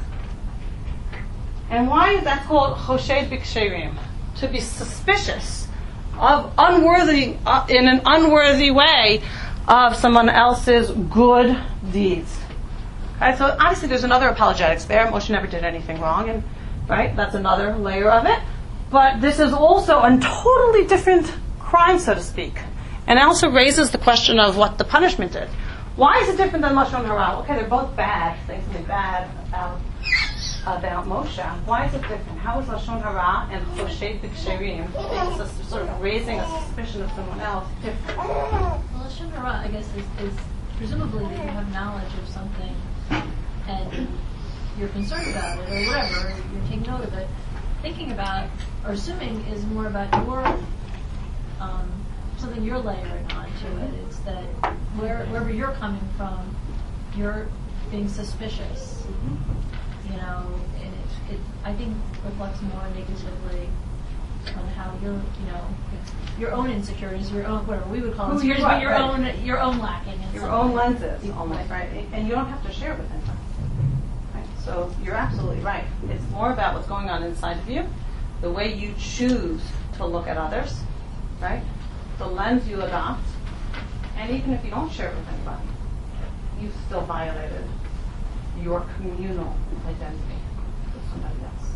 And why is that called Choshed B'Ksherim? To be suspicious of unworthy, uh, in an unworthy way, of someone else's good deeds. Okay, so obviously there's another apologetics there. Moshe never did anything wrong, and right, that's another layer of it. But this is also a totally different crime, so to speak. And it also raises the question of what the punishment is. Why is it different than Lashon Hara? Okay, they're both bad, things to be bad about, about Moshe. Why is it different? How is Lashon Hara and Choshed B'Ksherim, sort of raising a suspicion of someone else, different? Well, Lashon Hara, I guess, is, is presumably that you have knowledge of something and you're concerned about it, or whatever, you're taking note of it. Thinking about, or assuming, is more about your, um, something you're layering onto it. It's that where, wherever you're coming from, you're being suspicious. Mm-hmm. You know, and it, it, I think, reflects more negatively on how your, you know, your own insecurities, your own, whatever we would call insecurities, but your right. own, your own lacking in your own lenses, almost, right? And you don't have to share with anyone. Right? So you're absolutely right. It's more about what's going on inside of you, the way you choose to look at others, right? The lens you adopt, and even if you don't share it with anybody, you've still violated your communal identity with somebody else.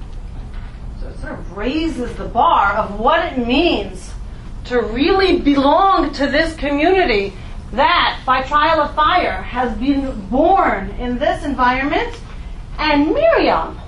So it sort of raises the bar of what it means to really belong to this community that, by trial of fire, has been born in this environment. And Miriam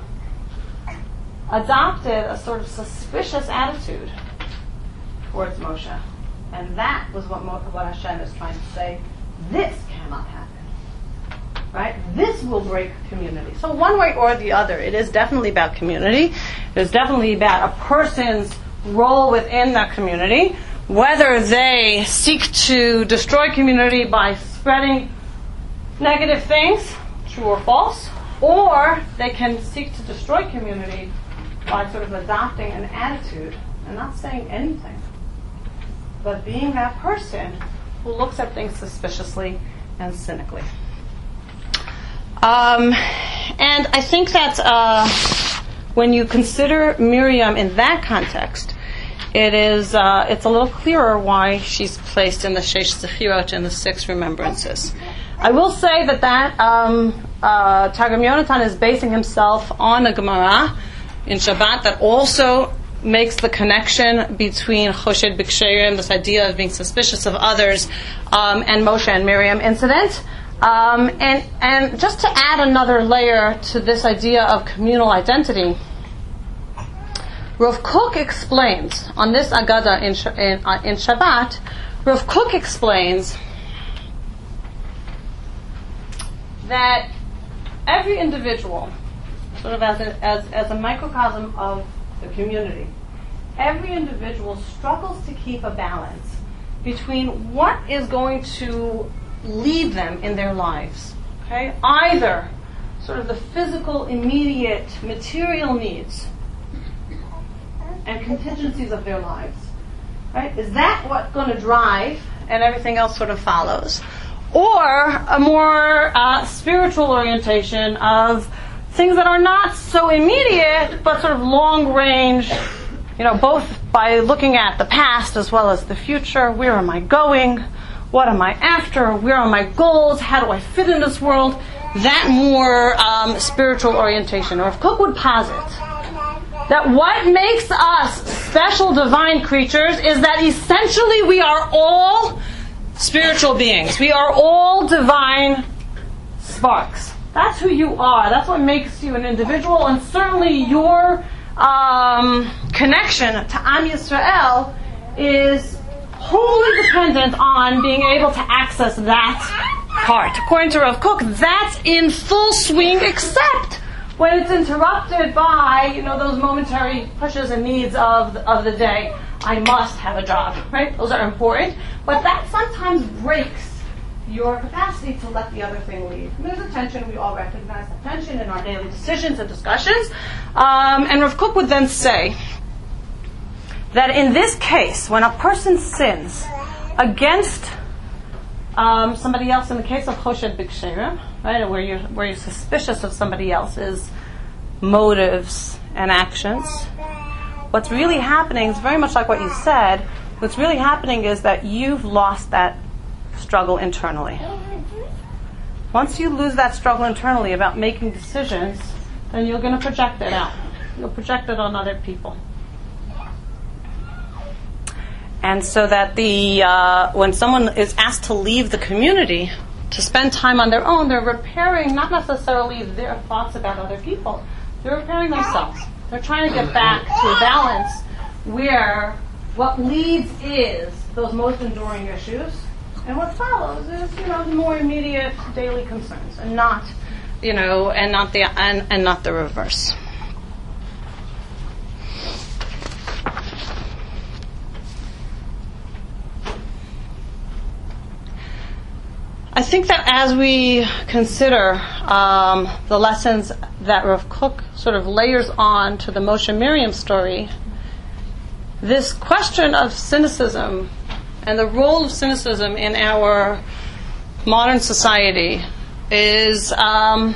adopted a sort of suspicious attitude towards Moshe. And that was what, Mo- what Hashem is trying to say. This cannot happen. Right? This will break community. So one way or the other, it is definitely about community. It is definitely about a person's role within that community. whether they seek to destroy community by spreading negative things, true or false, or they can seek to destroy community by sort of adopting an attitude and not saying anything, but being that person who looks at things suspiciously and cynically. Um, and I think that uh, when you consider Miriam in that context, it is uh, it's a little clearer why she's placed in the Sheish Zechirot, in the six remembrances. I will say that that um, uh, Targum Yonatan is basing himself on a Gemara in Shabbat that also makes the connection between Choshed B'Ksherim, this idea of being suspicious of others, um, and Moshe and Miriam incident. Um, and, and just to add another layer to this idea of communal identity, Rav Kook explains, on this Agada in, in, uh, in Shabbat, Rav Kook explains that every individual, sort of as a, as, as a microcosm of the community, every individual struggles to keep a balance between what is going to lead them in their lives. Okay? Either sort of the physical, immediate, material needs and contingencies of their lives. Right? Is that what's going to drive and everything else sort of follows? Or a more uh, spiritual orientation of things that are not so immediate, but sort of long range, you know, both by looking at the past as well as the future. Where am I going? What am I after? Where are my goals? How do I fit in this world? That more um, spiritual orientation. Or if Kook would posit that what makes us special divine creatures is that essentially we are all spiritual beings. We are all divine sparks. That's who you are. That's what makes you an individual. And certainly your um, connection to Am Yisrael is wholly dependent on being able to access that part. According to Rav Kook, that's in full swing, except when it's interrupted by, you know, those momentary pushes and needs of the, of the day. I must have a job, right? Those are important. But that sometimes breaks your capacity to let the other thing lead. And there's a tension. We all recognize that tension in our daily decisions and discussions. Um, and Rav Kook would then say that in this case, when a person sins against um, somebody else, in the case of Choshed B'Ksherim, right, where you're where you're suspicious of somebody else's motives and actions, what's really happening is very much like what you said. What's really happening is that you've lost that struggle internally. Once you lose that struggle internally about making decisions, then you're going to project it out. You'll project it on other people. And so that the uh, when someone is asked to leave the community to spend time on their own, they're repairing not necessarily their thoughts about other people. They're repairing themselves. They're trying to get back to a balance where what leads is those most enduring issues, and what follows is, you know, the more immediate daily concerns, and not, you know, and not the and, and not the reverse. I think that as we consider um, the lessons that Rav Kook sort of layers on to the Moshe Miriam story, this question of cynicism and the role of cynicism in our modern society is um,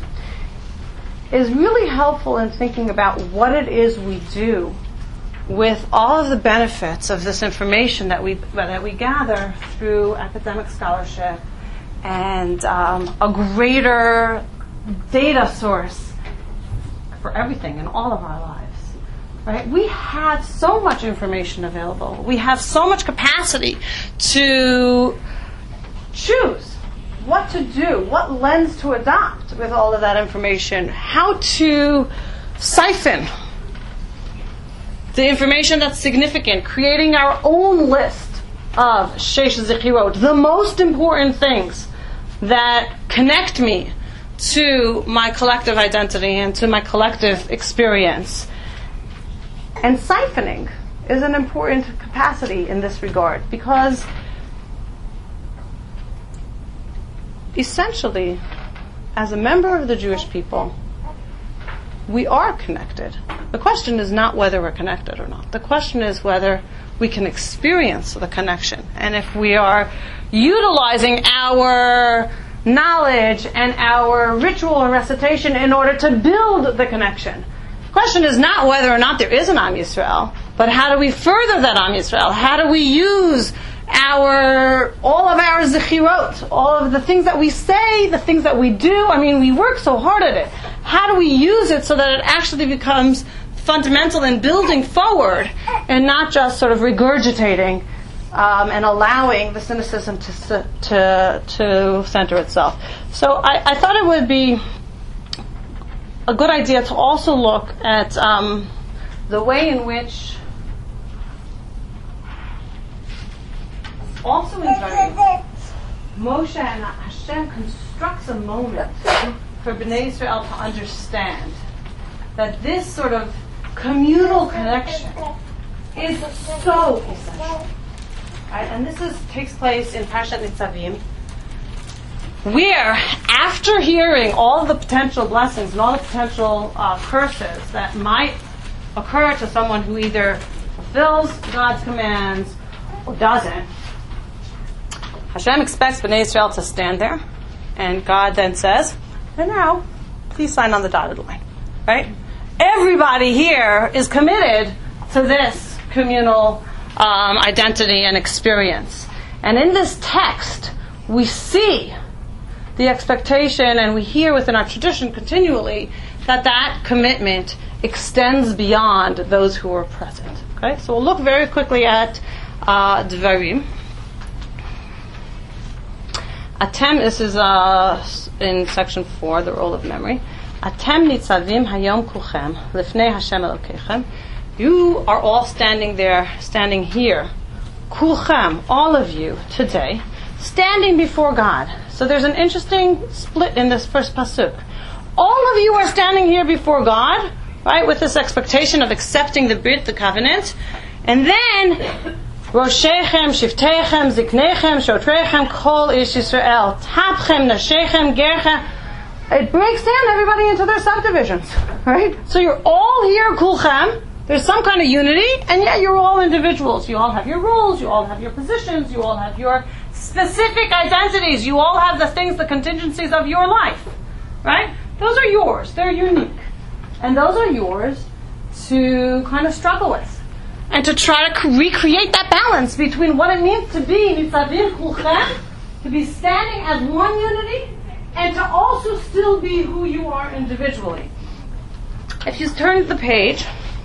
is really helpful in thinking about what it is we do with all of the benefits of this information that we that we gather through academic scholarship and um, a greater data source for everything in all of our lives. Right? We have so much information available. We have so much capacity to choose what to do, what lens to adopt with all of that information, how to siphon the information that's significant, creating our own list of Sheish Zechirot, the most important things that connect me to my collective identity and to my collective experience. And siphoning is an important capacity in this regard, because essentially, as a member of the Jewish people, we are connected. The question is not whether we're connected or not. The question is whether we can experience the connection, and if we are utilizing our knowledge and our ritual and recitation in order to build the connection. The question is not whether or not there is an Am Yisrael, but how do we further that Am Yisrael? How do we use our, all of our zechirot, all of the things that we say, the things that we do? I mean, we work so hard at it. How do we use it so that it actually becomes fundamental in building forward and not just sort of regurgitating um, and allowing the cynicism to to to center itself? So I, I thought it would be a good idea to also look at um, the way in which also in Dvarim, Moshe and Hashem constructs a moment for Bnei Israel to understand that this sort of communal connection is so essential. Right? And this is takes place in Parshat Nitzavim, where after hearing all the potential blessings and all the potential uh, curses that might occur to someone who either fulfills God's commands or doesn't, Hashem expects Bnei Israel to stand there, and God then says, and now, please sign on the dotted line. Right? Everybody here is committed to this communal um, identity and experience. And in this text, we see the expectation, and we hear within our tradition continually, that that commitment extends beyond those who are present. Okay? So we'll look very quickly at uh, Dvarim. Atem, this is uh, in section four, the role of memory. Atem nitzavim hayom kulchem lifnei Hashem Elokechem. You are all standing there, standing here. Kulchem, all of you, today, standing before God. So there's an interesting split in this first pasuk. All of you are standing here before God, right, with this expectation of accepting the brit, the covenant, and then Roshechem, Shiftechem, Ziknechem, Shotrechem, Kol Ish Yisrael, Tapchem, Nashechem, Gerchem. It breaks down everybody into their subdivisions, right? So you're all here, Kulchem. There's some kind of unity, and yet you're all individuals. You all have your roles, you all have your positions, you all have your specific identities, you all have the things, the contingencies of your life, right? Those are yours. They're unique. And those are yours to kind of struggle with. And to try to recreate that balance between what it means to be nitzavim kulchem, to be standing as one unity, and to also still be who you are individually. If you turn the page,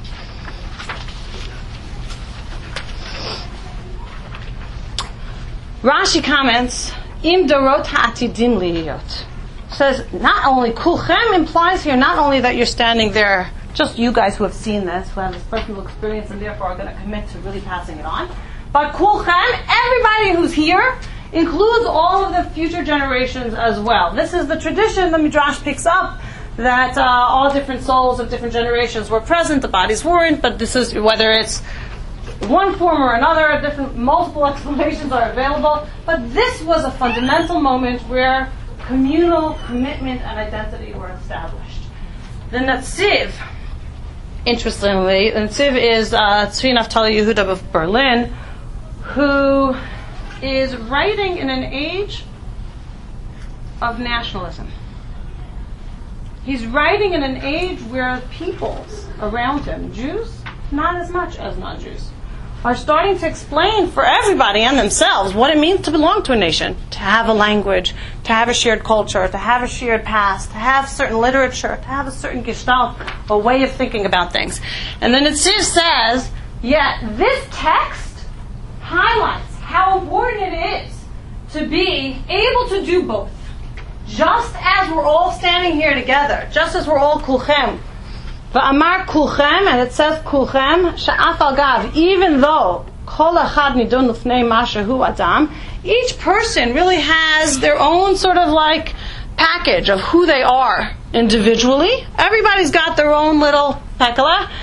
Rashi comments, Im darot ha'atidim liyot. Says, not only kulchem implies here not only that you're standing there, just you guys who have seen this, who have this personal experience and therefore are going to commit to really passing it on. But kulchem, everybody who's here, includes all of the future generations as well. This is the tradition the Midrash picks up, that uh, all different souls of different generations were present, the bodies weren't, but this is whether it's one form or another, different multiple explanations are available. But this was a fundamental moment where communal commitment and identity were established. The Netziv, interestingly, the Netziv is uh, Tzvi Naftali Yehuda of Berlin, who is writing in an age of nationalism. He's writing in an age where peoples around him, Jews, not as much as non-Jews, are starting to explain for everybody and themselves what it means to belong to a nation, to have a language, to have a shared culture, to have a shared past, to have certain literature, to have a certain gestalt, a way of thinking about things. And then it says, yet this text highlights how important it is to be able to do both. Just as we're all standing here together, just as we're all kulchem, V'amar kulchem, and it says kulchem, she'af al gav, even though kol echad nidun lufnei ma shehu adam, each person really has their own sort of like package of who they are individually. Everybody's got their own little pekala.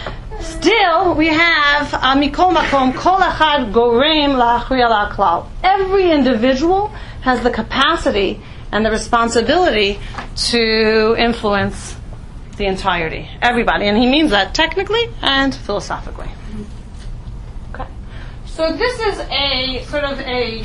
Still, we have mikol makom kol echad gorem la'achriya la'klal. Every individual has the capacity and the responsibility to influence the entirety, everybody, and he means that technically and philosophically. Okay, so this is a sort of a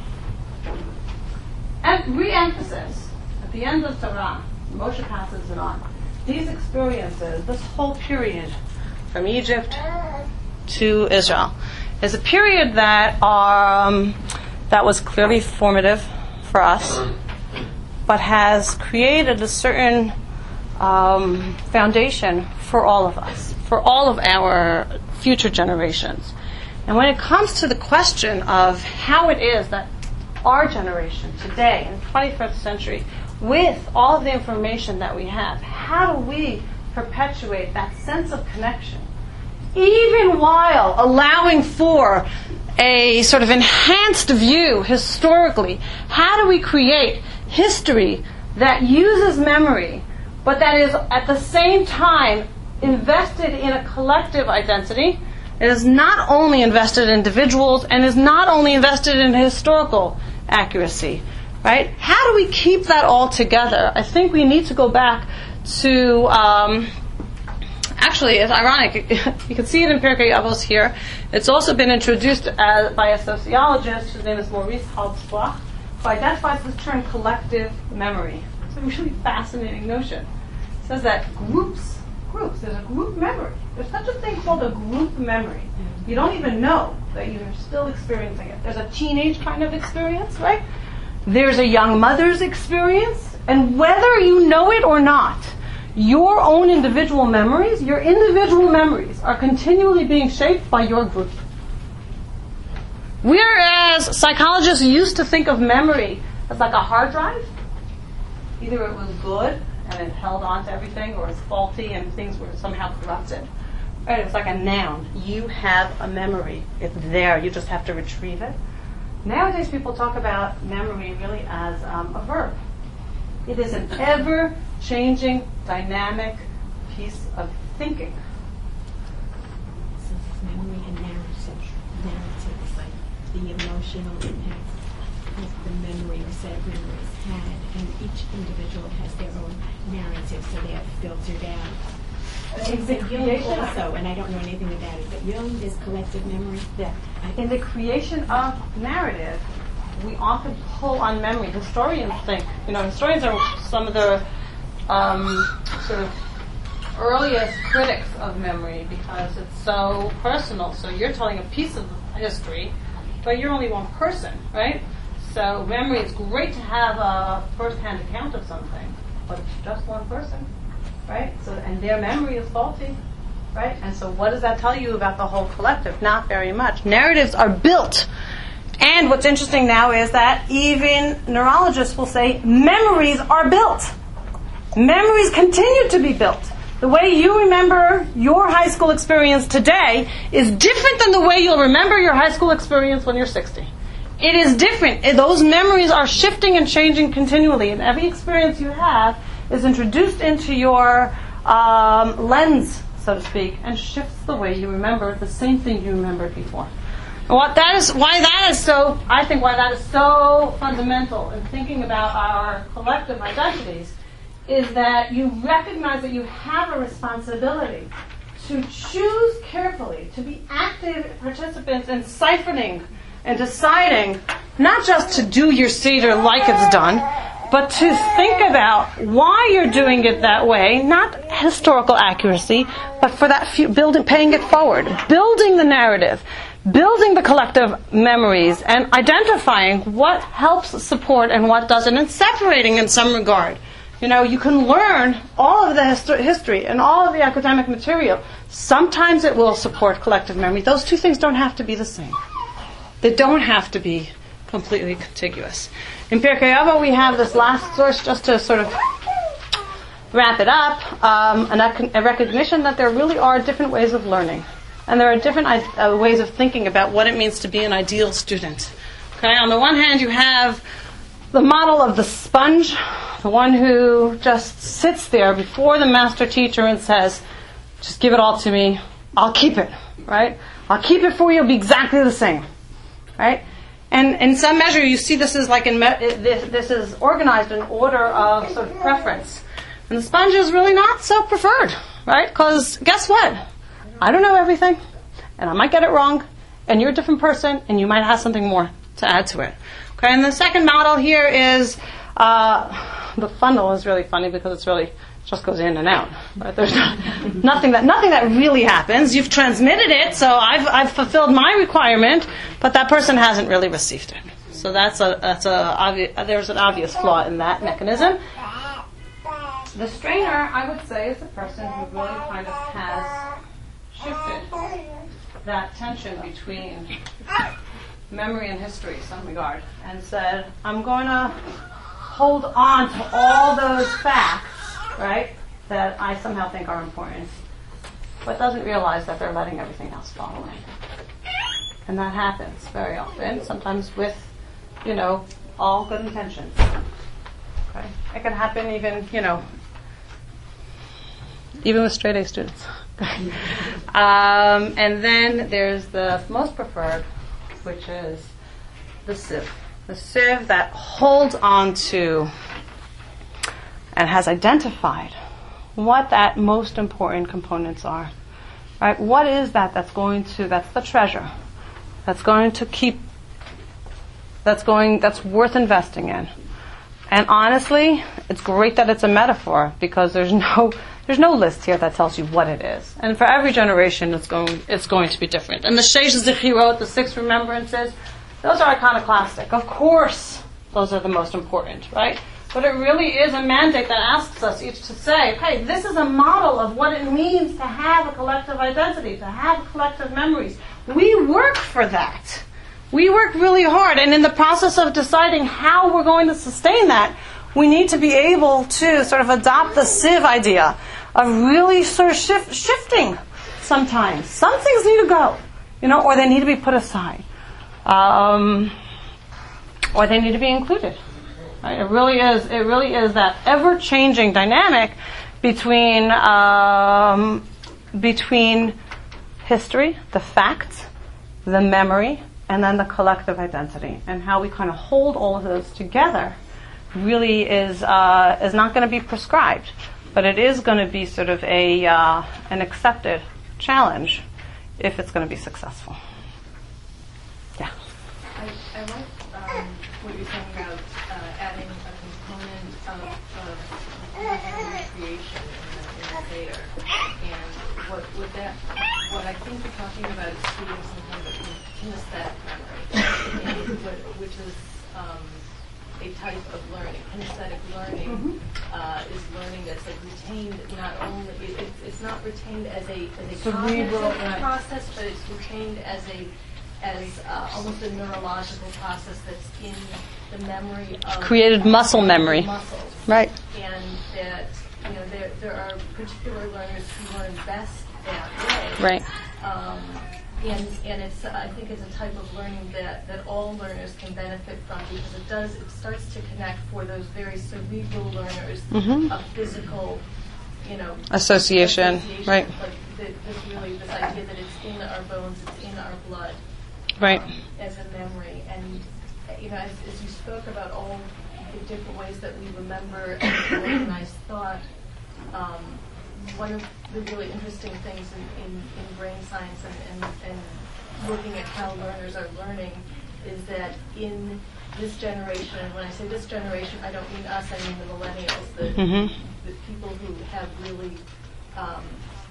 re-emphasis at the end of Torah. Moshe passes it on. These experiences, this whole period from Egypt to Israel, is a period that um, that was clearly formative for us, but has created a certain um, foundation for all of us, for all of our future generations. And when it comes to the question of how it is that our generation today, in the twenty-first century, with all of the information that we have, how do we perpetuate that sense of connection, even while allowing for a sort of enhanced view historically? How do we create history that uses memory, but that is at the same time invested in a collective identity? It is not only invested in individuals and is not only invested in historical accuracy, right? How do we keep that all together? I think we need to go back to, um, actually, it's ironic. You can see it in Pirkei Avos here. It's also been introduced as, by a sociologist whose name is Maurice Halbsbach, who identifies this term collective memory. It's a really fascinating notion. It says that groups, groups, there's a group memory. There's such a thing called a group memory. You don't even know that you're still experiencing it. There's a teenage kind of experience, right? There's a young mother's experience. And whether you know it or not, your own individual memories, your individual memories are continually being shaped by your group. Whereas psychologists used to think of memory as like a hard drive, either it was good and it held on to everything, or it's faulty and things were somehow corrupted. Right? It's like a noun. You have a memory. It's there. You just have to retrieve it. Nowadays, people talk about memory really as um, a verb. It is an ever-changing, dynamic piece of thinking. So memory and narrative, narrative is like the emotional impact of the memory or set of memories had, and each individual has their own narrative, so they are filtered out. In the creation also, and I don't know anything about it, but Jung is collective memory. Yeah. In the creation of narrative, we often pull on memory. Historians think, you know, historians are some of the um, sort of earliest critics of memory because it's so personal. So you're telling a piece of history, but you're only one person, right? So memory, it's great to have a first-hand account of something, but it's just one person, right? So, and their memory is faulty, right? And so what does that tell you about the whole collective? Not very much. Narratives are built. And what's interesting now is that even neurologists will say memories are built. Memories continue to be built. The way you remember your high school experience today is different than the way you'll remember your high school experience when you're sixty. It is different. Those memories are shifting and changing continually, and every experience you have is introduced into your um, lens, so to speak, and shifts the way you remember the same thing you remembered before. And what that is, why that is so, I think why that is so fundamental in thinking about our collective identities is that you recognize that you have a responsibility to choose carefully, to be active participants in siphoning and deciding not just to do your Seder like it's done, but to think about why you're doing it that way, not historical accuracy, but for that few, building, paying it forward, building the narrative, building the collective memories, and identifying what helps support and what doesn't, and separating in some regard. You know, you can learn all of the histo- history and all of the academic material. Sometimes it will support collective memory. Those two things don't have to be the same. They don't have to be completely contiguous. In Pirkei Avos, we have this last source, just to sort of wrap it up, um, an, a recognition that there really are different ways of learning. And there are different uh, ways of thinking about what it means to be an ideal student. Okay, on the one hand, you have the model of the sponge, the one who just sits there before the master teacher and says, just give it all to me, I'll keep it, right? I'll keep it for you. It'll be exactly the same, right? And in some measure, you see this is like in me- this, this is organized in order of sort of preference. And the sponge is really not so preferred, right? Because guess what? I don't know everything, and I might get it wrong, and you're a different person, and you might have something more to add to it. Okay, and the second model here is uh, the funnel is really funny because it's really just goes in and out. Right? There's not, nothing that nothing that really happens. You've transmitted it, so I've I've fulfilled my requirement, but that person hasn't really received it. So that's a that's a obvi- there's an obvious flaw in that mechanism. The strainer, I would say, is the person who really kind of has shifted that tension between memory and history, in some regard, and said, I'm going to hold on to all those facts, right, that I somehow think are important, but doesn't realize that they're letting everything else fall away. And that happens very often, sometimes with, you know, all good intentions. Okay? It can happen even, you know, even with straight A students. um, and then there's the most preferred, which is the sieve. The sieve that holds on to and has identified what that most important components are. Right? What is that that's going to, that's the treasure, that's going to keep, that's going, that's worth investing in. And honestly, it's great that it's a metaphor because there's no, there's no list here that tells you what it is. And for every generation, it's going, it's going to be different. And the Sheish Zechirot, the six remembrances, those are iconoclastic. Of course, those are the most important, right? But it really is a mandate that asks us each to say, okay, this is a model of what it means to have a collective identity, to have collective memories. We work for that. We work really hard. And in the process of deciding how we're going to sustain that, we need to be able to sort of adopt the sieve idea of really sort of shift, shifting sometimes. Some things need to go, you know, or they need to be put aside. Um, or they need to be included. Right? It really is. It really is that ever-changing dynamic between um, between history, the facts, the memory, and then the collective identity, and how we kind of hold all of those together. Really is uh, is not going to be prescribed, but it is going to be sort of a uh, an accepted challenge if it's going to be successful. Yeah. I, I like um, what you're saying about uh, adding a component of, of recreation in the, in the theater, and what would that what I think you're talking about is creating some kind of kinesthetic memory, and what, which is um, a type of learning. Kinesthetic learning mm-hmm. uh, is learning that's like retained not only it, it's, it's not retained as a as a cognitive right. process, but it's retained as a as uh, almost a neurological process that's in the memory of created muscle memory. Muscles. Right. And that you know there there are particular learners who learn best that way. Right. Um, And, and it's, I think it's a type of learning that, that all learners can benefit from because it does, it starts to connect for those very cerebral learners mm-hmm. of physical, you know, association, association. Right. Like the, this really, this idea that it's in our bones, it's in our blood, right, um, as a memory. And, you know, as, as you spoke about all the different ways that we remember and organize thought, um, one of the really interesting things in, in, in brain science and, and, and looking at how learners are learning is that in this generation, and when I say this generation, I don't mean us, I mean the millennials, the, mm-hmm. the people who have really, um,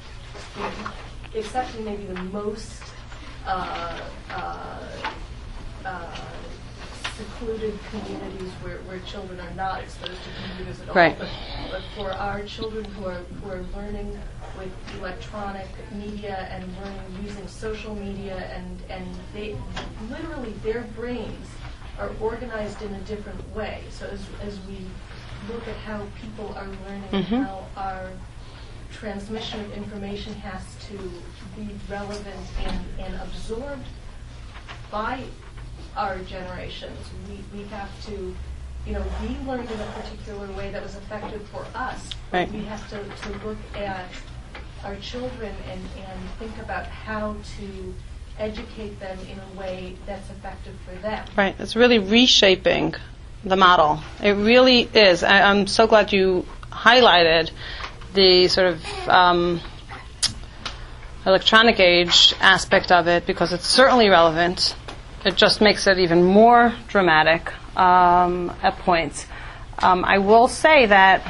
excepting maybe the most uh, uh, uh, secluded communities where, where children are not exposed to computers at all. Right. But, but for our children who are who are learning with electronic media and learning using social media and, and they literally their brains are organized in a different way. So as as we look at how people are learning, mm-hmm. how our transmission of information has to be relevant and, and absorbed by our generations. We we have to, you know, we learned in a particular way that was effective for us. Right. We have to, to look at our children and, and think about how to educate them in a way that's effective for them. Right. It's really reshaping the model. It really is. I, I'm so glad you highlighted the sort of um, electronic age aspect of it, because it's certainly relevant. It just makes it even more dramatic um, at points. Um, I will say that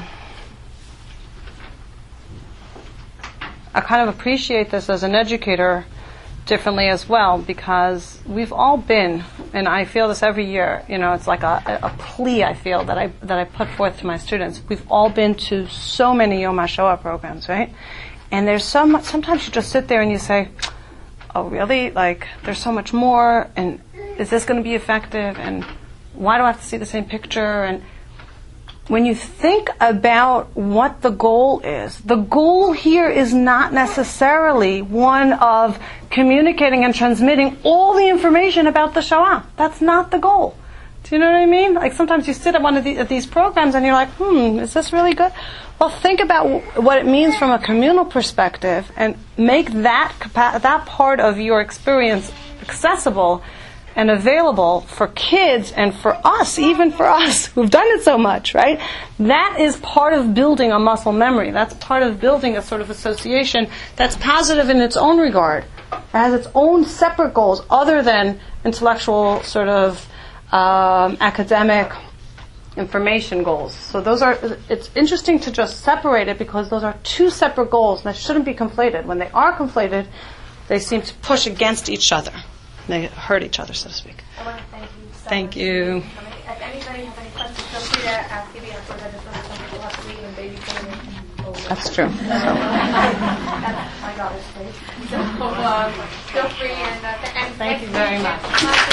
I kind of appreciate this as an educator differently as well, because we've all been, and I feel this every year, you know, it's like a, a plea I feel that I that I put forth to my students. We've all been to so many Yom HaShoah programs, right? And there's so much, sometimes you just sit there and you say, oh really? Like, there's so much more, and is this going to be effective, and why do I have to see the same picture? And when you think about what the goal is, the goal here is not necessarily one of communicating and transmitting all the information about the Shoah. That's not the goal. Do you know what I mean? Like, sometimes you sit at one of the, at these programs and you're like, hmm, is this really good? Well, think about w- what it means from a communal perspective and make that capa- that part of your experience accessible and available for kids and for us, even for us who've done it so much, right? That is part of building a muscle memory. That's part of building a sort of association that's positive in its own regard. It has its own separate goals other than intellectual sort of um, academic information goals. So those are, it's interesting to just separate it because those are two separate goals that shouldn't be conflated. When they are conflated, they seem to push against each other. They hurt each other, so to speak. I want to thank you so Thank much. you. If anybody has any questions, feel free to ask Gibby. I'm sure that just some people have to leave and babysitting. over. That's true. That's my daughter's place. So um, feel free and, uh, th- and Thank you very much.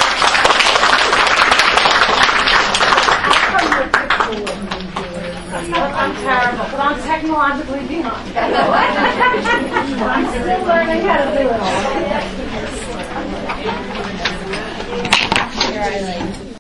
I'm terrible, but I'm technologically beyond. I'm still learning how to do it all.